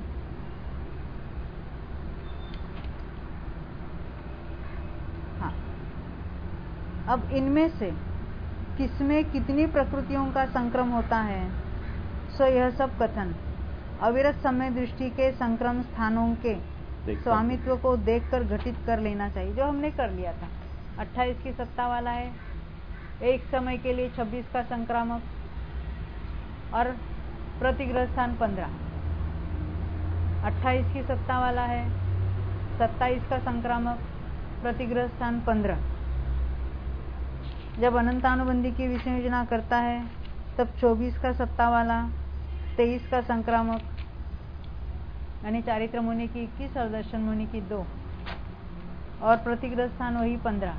हाँ, अब इनमें से किसमें कितनी प्रकृतियों का संक्रम होता है, सो यह सब कथन अविरत समय दृष्टि के संक्रम स्थानों के स्वामित्व को देखकर घटित कर लेना चाहिए, जो हमने कर लिया था। 28 की सत्ता वाला है, एक समय के लिए 26 का संक्रामक और प्रतिग्रह स्थान 15। 28 की सत्ता वाला है, 27 का संक्रामक, प्रतिग्रह स्थान 15। जब अनंतानुबंधी की विसंयोजना करता है तब 24 का सत्ता वाला, 23 का संक्रामक यानी चारित्र मुनि की 21 और दर्शन मुनि की 2, और प्रतिग्रह स्थान वही 15।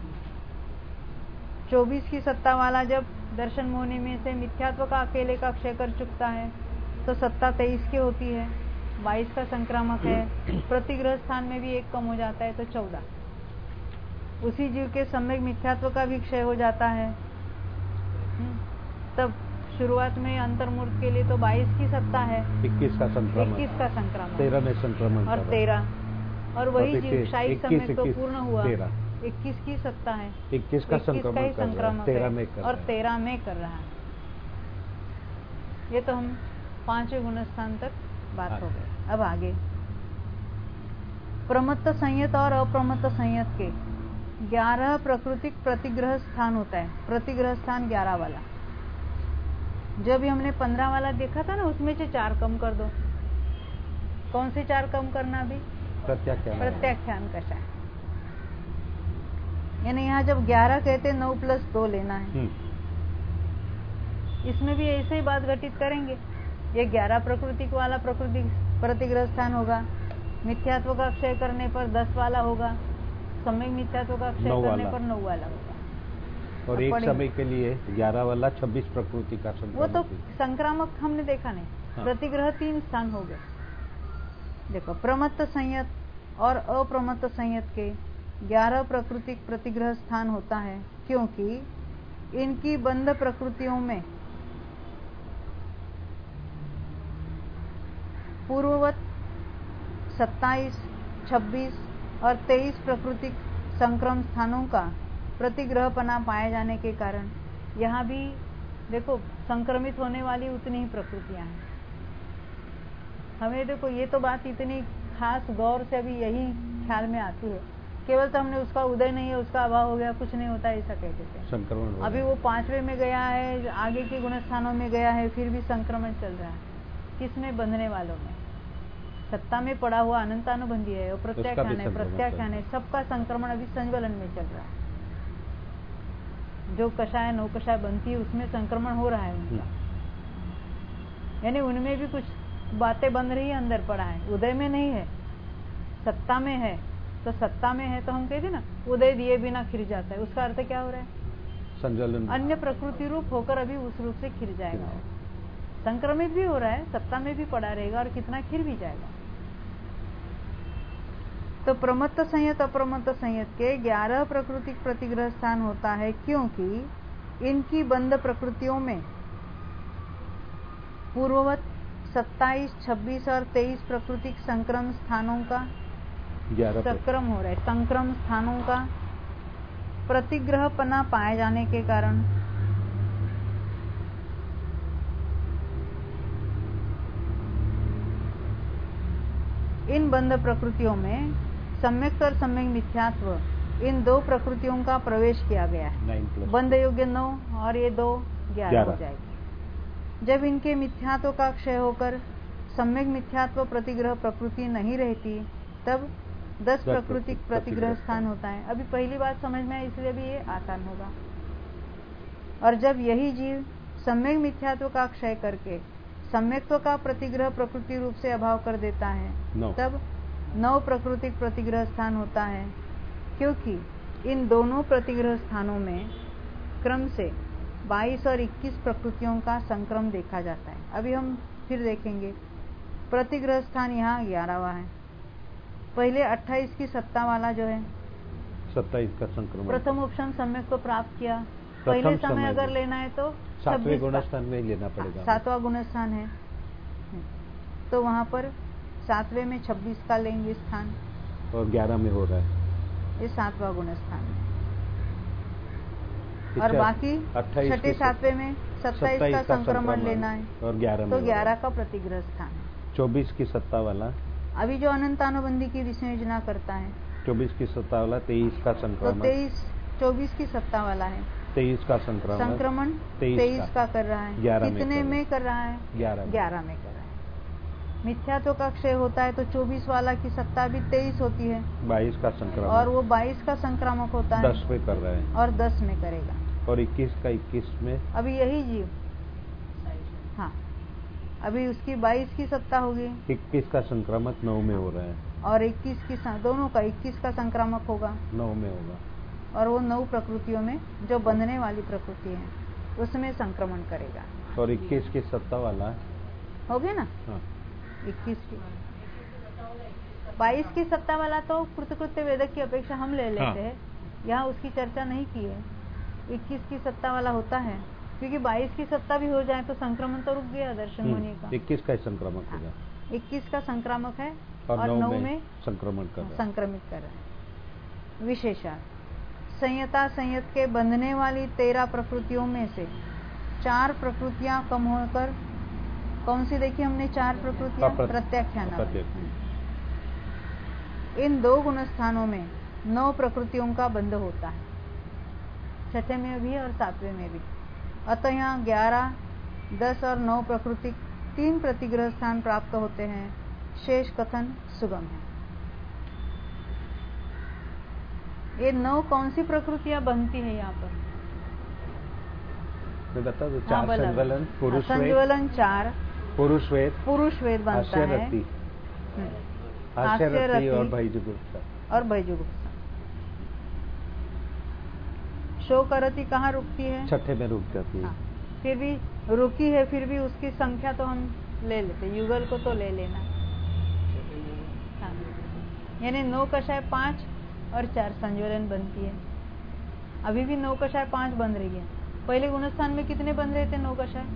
24 की सत्ता वाला जब दर्शन मुनि में से मिथ्यात्व का अकेले का क्षय कर चुकता है तो सत्ता 23 की होती है, 22 का संक्रामक है, प्रतिग्रह स्थान में भी 1 कम हो जाता है तो 14। उसी जीव के सम्यक मिथ्यात्व का भी क्षय हो जाता है। तब शुरुआत में अंतर्मूर्त के लिए तो 22 की सत्ता है, 21 का संक्रमण, 13 में संक्रमण और 13, और वही जीव शाही समय तो पूर्ण हुआ 21 की सत्ता है, 21 का संक्रमण 13 में कर रहा है। ये तो हम 5वें गुणस्थान तक बात हो गई। अब आगे प्रमत्त संयत और अप्रमत्त संयत के 11 प्राकृतिक प्रतिग्रह स्थान होता है। प्रतिग्रह स्थान 11 वाला, जो भी हमने 15 वाला देखा था ना, उसमें से 4 कम कर दो। कौन से 4 कम करना? अभी प्रत्याख्यान कषाय। यानी यहाँ जब 11 कहते 9 + 2 लेना है। इसमें भी ऐसे ही बात घटित करेंगे। ये 11 प्राकृतिक वाला प्रतिग्रह स्थान होगा। मिथ्यात्व का क्षय करने पर 10 वाला होगा। सम्यक मिथ्यात्व का क्षय करने पर 9 वाला होगा। और एक समय के लिए 11 वाला 26 प्रकृति का वो तो संक्रामक हमने देखा नहीं। हाँ। प्रतिग्रह 3 स्थान हो गए। देखो, प्रमत्त संयत और अप्रमत्त संयत के 11 प्राकृतिक प्रतिग्रह स्थान होता है, क्योंकि इनकी बंध प्रकृतियों में पूर्ववत 27, 26 और 23 प्राकृतिक संक्रम स्थानों का प्रतिग्रहपना पाए जाने के कारण यहाँ भी देखो संक्रमित होने वाली उतनी ही प्रकृतियां हैं। हमें देखो ये तो बात इतनी खास गौर से अभी यही ख्याल में आती है, केवल तो हमने उसका उदय नहीं है, उसका अभाव हो गया, कुछ नहीं होता, ऐसा कहते थे। संक्रमण अभी वो 5वें में गया है, आगे के गुणस्थानों में गया है, फिर भी संक्रमण चल रहा है। किसमें? बंधने वालों में। सत्ता में पड़ा हुआ अनंतानुबंधी है, और प्रत्याख्यान है, सबका संक्रमण अभी संज्वलन में चल रहा है। जो कषाय 9 कषाय बनती है उसमें संक्रमण हो रहा है उनका, यानी उनमें भी कुछ बातें बन रही है, अंदर पड़ा है, उदय में नहीं है, सत्ता में है। तो सत्ता में है तो हम कहते ना उदय दिए बिना खिर जाता है, उसका अर्थ क्या हो रहा है? संज्वलन, अन्य प्रकृति रूप होकर अभी उस रूप से खिर जाएगा। संक्रमित भी हो रहा है, सत्ता में भी पड़ा रहेगा और कितना खिर भी जाएगा। तो प्रमत्त संयत अप्रमत्त संयत के 11 प्राकृतिक प्रतिग्रह स्थान होता है, क्योंकि इनकी बंध प्रकृतियों में पूर्ववत 27, 26 और 23 प्राकृतिक संक्रम स्थानों का संक्रम हो रहा है। संक्रम स्थानों का प्रतिग्रहपना पाए जाने के कारण इन बंध प्रकृतियों में सम्यक और सम्यक मिथ्यात्व, इन 2 प्रकृतियों का प्रवेश किया गया है। बंध योग्य 9 और ये 2 11 हो जाएगी। जब इनके मिथ्यात्व का क्षय होकर सम्यक मिथ्यात्व प्रतिग्रह प्रकृति नहीं रहती, तब 10 प्राकृतिक प्रतिग्रह स्थान होता है। अभी पहली बात समझ में है, इसलिए भी ये आसान होगा। और जब यही जीव सम्यक मिथ्यात्व का क्षय करके सम्यक्त्व का प्रतिग्रह प्रकृति रूप से अभाव कर देता है, तब 9 प्राकृतिक प्रतिग्रह स्थान होता है, क्योंकि इन दोनों प्रतिग्रह स्थानों में क्रम से 22 और 21 प्रकृतियों का संक्रम देखा जाता है। अभी हम फिर देखेंगे। प्रतिग्रह स्थान यहाँ 11वां है। पहले 28 की सत्ता वाला जो है 27 का संक्रमण, प्रथम ऑप्शन सम्यक को प्राप्त किया। पहले समय अगर लेना है तो 7वें गुणस्थान में लेना पड़ेगा। 7वां गुणस्थान है, तो वहां पर 7वें में 26 का लेंगे स्थान, और 11 में हो रहा है ये 7वां गुणस्थान है। और बाकी 6, 7वें में 27 का संक्रमण लेना है, और 11 तो 11 का प्रतिग्रह स्थान है। 24 की सत्ता वाला अभी जो अनंतानुबंधी की विसंयोजना करता है, 24 की सत्ता वाला 23 का संक्रमण, तो 24 की सत्ता वाला है 23 का संक्रमण 23 का कर रहा है। कितने में कर रहा है? 11 में कर रहा है। मिथ्यात्व का क्षय होता है तो 24 वाला की सत्ता भी 23 होती है, 22 का संक्रामक, और वो 22 का संक्रामक होता है, 10 में कर रहा है, और 10 में करेगा, और 21 का 21 में। अभी यही जीव, हाँ, अभी उसकी 22 की सत्ता होगी, 21 का संक्रामक 9 में हो रहा है, और 21 की दोनों का 21 का संक्रामक होगा 9 में होगा, और वो 9 प्रकृतियों में जो बंधने वाली प्रकृति है उसमें संक्रमण करेगा। और 21 की सत्ता वाला हो गया ना, हाँ। 21 की 22 की सत्ता वाला तो कृतकृत्य वेदक की अपेक्षा हम ले लेते हैं, यहाँ उसकी चर्चा नहीं की है। 21 की सत्ता वाला होता है, क्योंकि 22 की सत्ता भी हो जाए तो संक्रमण तो रुक गया दर्शन होने का। 21 का संक्रामक होगा, 21 का संक्रामक है, और 9 में संक्रमित कर रहा है। विशेषार्थ संयता संयत के बंधने वाली 13 प्रकृतियों में से 4 प्रकृतियां कम होकर कौन सी देखी हमने? 4 प्रकृतियां प्रत्याख्यान। इन 2 गुण स्थानों में 9 प्रकृतियों का बंध होता है, छठे में भी और 7वें में भी। अतः यहाँ 11, 10 और 9 प्रकृति 3 प्रतिग्रह स्थान प्राप्त होते हैं। शेष कथन सुगम है। ये 9 कौन सी प्रकृतियां बनती है यहाँ पर? मैं बता दूं, 4 संज्वलन, पुरुष संज्वलन 4, पुरुष वेद बनता है, हास्य रति और भयजुगुप्सा। शोकरति कहाँ रुकती है? छठे में रुक जाती है। फिर भी रुकी है, फिर भी उसकी संख्या तो हम ले लेते, युगल को तो ले लेना। यानी 9 कषाय 5 और 4 संज्वलन बनती है। अभी भी 9 कषाय 5 बन रही है। पहले गुणस्थान में कितने बन रहे थे? 9 कषाय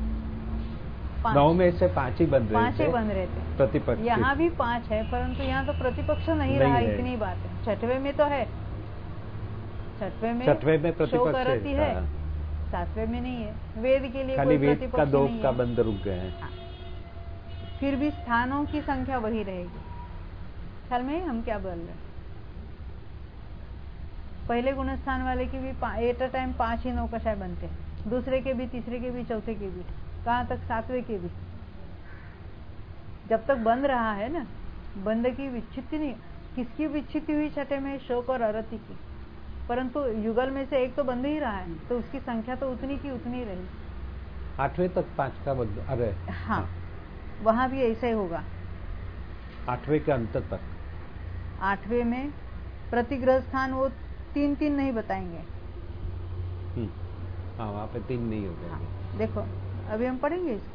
9 में से 5 ही बन रहे थे। 5 ही बन रहे थे। प्रतिपक्ष यहाँ भी 5 है, परंतु यहाँ तो प्रतिपक्ष नहीं रहा, इतनी बात है। छठवें में तो है, छठवें में प्रतिपक्ष है, 7वें में नहीं है। वेद के लिए कोई प्रतिपक्ष नहीं है। 2 का बंध रुक गए हैं। फिर भी स्थानों की संख्या वही रहेगी। ख्याल में हम क्या बोल रहे हैं? पहले गुणस्थान वाले की भी एट अ टाइम 5 ही 9 कषाय बनते हैं, दूसरे के भी, तीसरे के भी, चौथे के भी, कहाँ तक 7वें के भी। जब तक बंद रहा है ना, बंद की विच्छित्ति नहीं। किसकी विच्छित्ति हुई? छठे में शोक और अरति की। परंतु युगल में से एक तो बंद ही रहा है, तो उसकी संख्या तो उतनी की उतनी रही। 8वें तक 5 का बंद। अरे हाँ, वहां भी ऐसा ही होगा। 8वें के अंत तक। 8वें में प्रतिग्रह स्थान वो 3 नहीं बताएंगे। हाँ, वहां पे 3 नहीं हो जाएंगे। देखो अभी हम पढ़ेंगे इसको।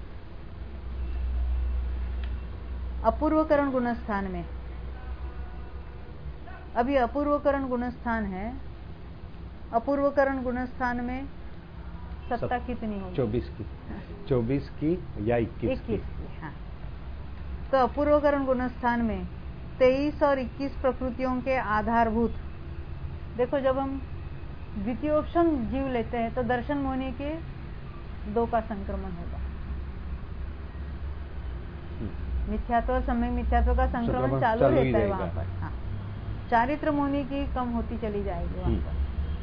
अपूर्वकरण गुणस्थान में, अभी अपूर्वकरण गुणस्थान है। अपूर्वकरण गुणस्थान में सत्ता कितनी होगी? 24 की या 21 की। हाँ, तो अपूर्वकरण गुणस्थान में 23 और 21 प्रकृतियों के आधारभूत। देखो, जब हम द्वितीयोपम जीव लेते हैं तो दर्शन मोहनी के 2 का संक्रमण होगा। मिथ्यात्व, सम्यक मिथ्यात्व का संक्रमण चालू रहता है वहां पर। हाँ, चारित्र मोहनी की कम होती चली जाएगी वहां पर।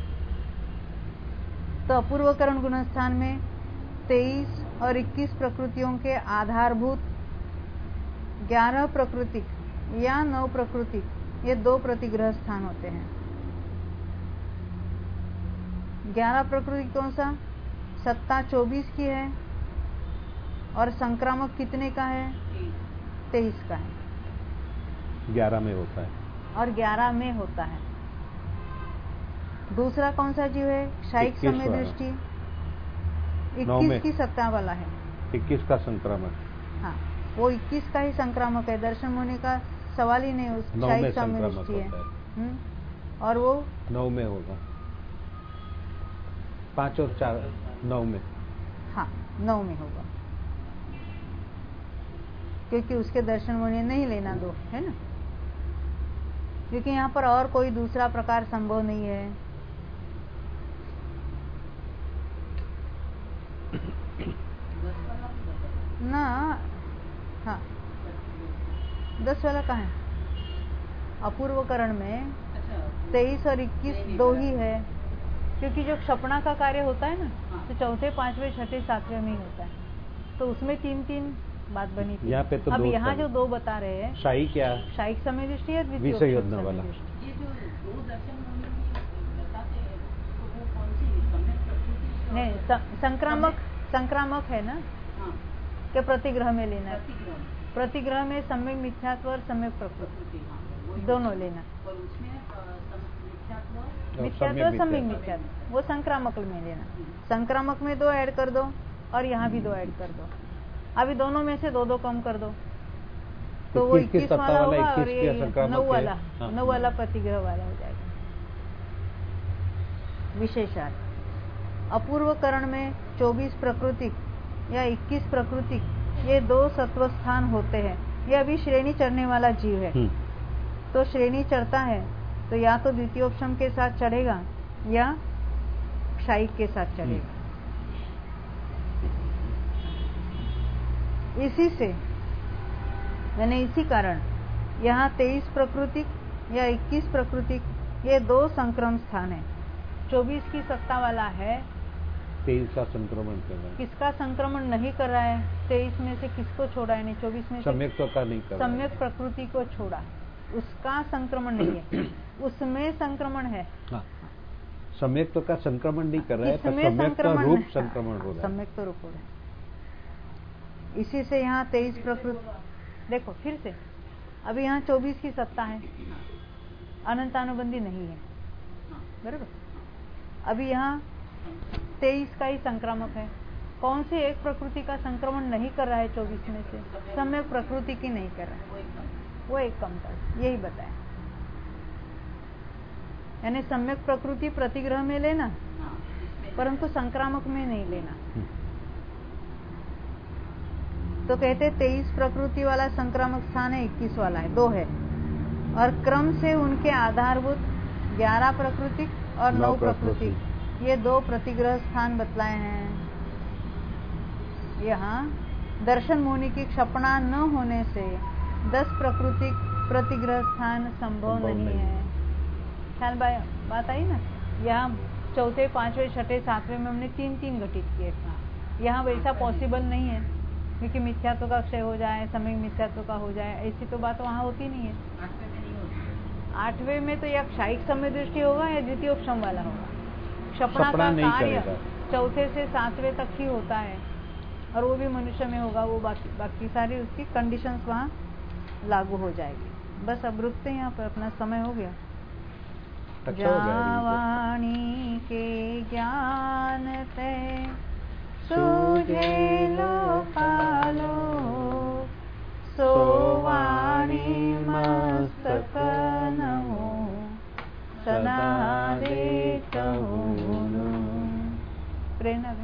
तो अपूर्वकरण गुणस्थान में 23 और 21 प्रकृतियों के आधारभूत 11 प्रकृतिक या 9 प्रकृतिक, ये 2 प्रतिग्रह स्थान होते हैं। 11 प्रकृति कौन सा? सत्ता 24 की है और संक्रामक कितने का है? 23 का है। 11 में होता है और 11 में होता है। दूसरा कौन सा जीव है? क्षायिक समय दृष्टि 21 की सत्ता वाला है। 21 का संक्रामक। हाँ, वो 21 का ही संक्रामक है। दर्शन होने का सवाल ही नहीं, उस क्षायिक समय दृष्टि है। और वो 9 में होगा। 5 और 4 9 में। हाँ, 9 में होगा, क्योंकि उसके दर्शन होने नहीं लेना 2 है ना, क्योंकि यहाँ पर और कोई दूसरा प्रकार संभव नहीं है। ना, हाँ, 10 वाला कहाँ है? अपूर्वकरण में 23 और 21 2 ही है, क्योंकि जो क्षपणा का कार्य होता है ना, तो चौथे, 5वें, 6ठे, 7वें में ही होता है। तो उसमें 3 बात बनी थी। यहाँ पे तो अब यहाँ जो 2 बता रहे हैं, शाही क्या? शायिक समय दृष्टि है, विषय योजना वाला। ये जो 2 दर्शन बताते हैं, तो वो कौन सी? नहीं, संक्रामक है ना। हाँ, के प्रतिग्रह में लेना है। प्रतिग्रह में सम्यक मिथ्यात्व और सम्यक प्रकृति दोनों लेना। और उसमें मिथ्यात्व, सम्यक मिथ्यात्व, वो संक्रामक में लेना। संक्रामक में 2 ऐड कर दो और यहाँ भी 2 ऐड कर दो। अभी दोनों में से 2 कम कर दो, तो वो 21 वाला होगा और ये 9 वाला प्रतिग्रह वाला हो जाएगा। विशेषार्थ, अपूर्वकरण में 24 प्रकृतिक या 21 प्रकृतिक, ये 2 सत्व स्थान होते हैं। ये अभी श्रेणी चढ़ने वाला जीव है, तो श्रेणी चढ़ता है तो या तो द्वितीयोपम के साथ चढ़ेगा या क्षायिक के साथ चढ़ेगा। इसी से यानी इसी कारण यहाँ 23 प्राकृतिक या 21 प्राकृतिक ये 2 संक्रमण स्थान है। 24 की सत्ता वाला है 23 का संक्रमण कर रहा है। किसका संक्रमण नहीं कर रहा है? 23 में से किसको छोड़ा है? नहीं, 24 में सम्यक तो का नहीं कर रहा है। सम्यक प्रकृति को छोड़ा, उसका संक्रमण नहीं है, उसमें संक्रमण है। हाँ, सम्यक तो का संक्रमण नहीं कर रहा है, पर सम्यक तो रूप संक्रमण हो रहा है। सम्यक तो रूप हो रहा है। इसी से यहाँ 23 प्रकृति, देखो फिर से, अभी यहाँ 24 की सत्ता है, अनंतानुबंधी नहीं है, बराबर। अभी यहाँ 23 का ही संक्रामक है। कौन सी एक प्रकृति का संक्रमण नहीं कर रहा है 24 में से? सम्यक प्रकृति की नहीं कर रहा है, वो एक कमता, यही बताया। यानी सम्यक प्रकृति प्रतिग्रह में लेना, परंतु संक्रामक में नहीं लेना। तो कहते 23 प्रकृति वाला संक्रामक स्थान है, 21 वाला है, 2 है, और क्रम से उनके आधारभूत 11 प्राकृतिक और 9 प्राकृतिक ये 2 प्रतिग्रह स्थान बतलाए हैं। यहाँ दर्शन मुनि की क्षपणा न होने से 10 प्राकृतिक प्रतिग्रह स्थान संभव नहीं है। ख्याल बात आई ना? यहाँ 4थे, 5वें, 6ठे, 7वें में हमने 3-3 घटित किए। यहाँ वैसा पॉसिबल नहीं है, क्योंकि मिथ्यात्व का क्षय हो जाए, समय मिथ्यात्व का हो जाए, ऐसी तो बात वहाँ होती नहीं है। 8वें में तो या क्षायिक समय दृष्टि होगा या द्वितीयोपशम वाला होगा। क्षपणा का कार्य 4थे से 7वें तक ही होता है, और वो भी मनुष्य में होगा। वो बाकी सारी उसकी कंडीशंस वहाँ लागू हो जाएगी। बस अब रुकते हैं यहाँ पर, अपना समय हो गया। जावाणी के ज्ञान ते सूझे लोकालो, सोवाणी मस्तक नमो सदा देखो। प्रेरणा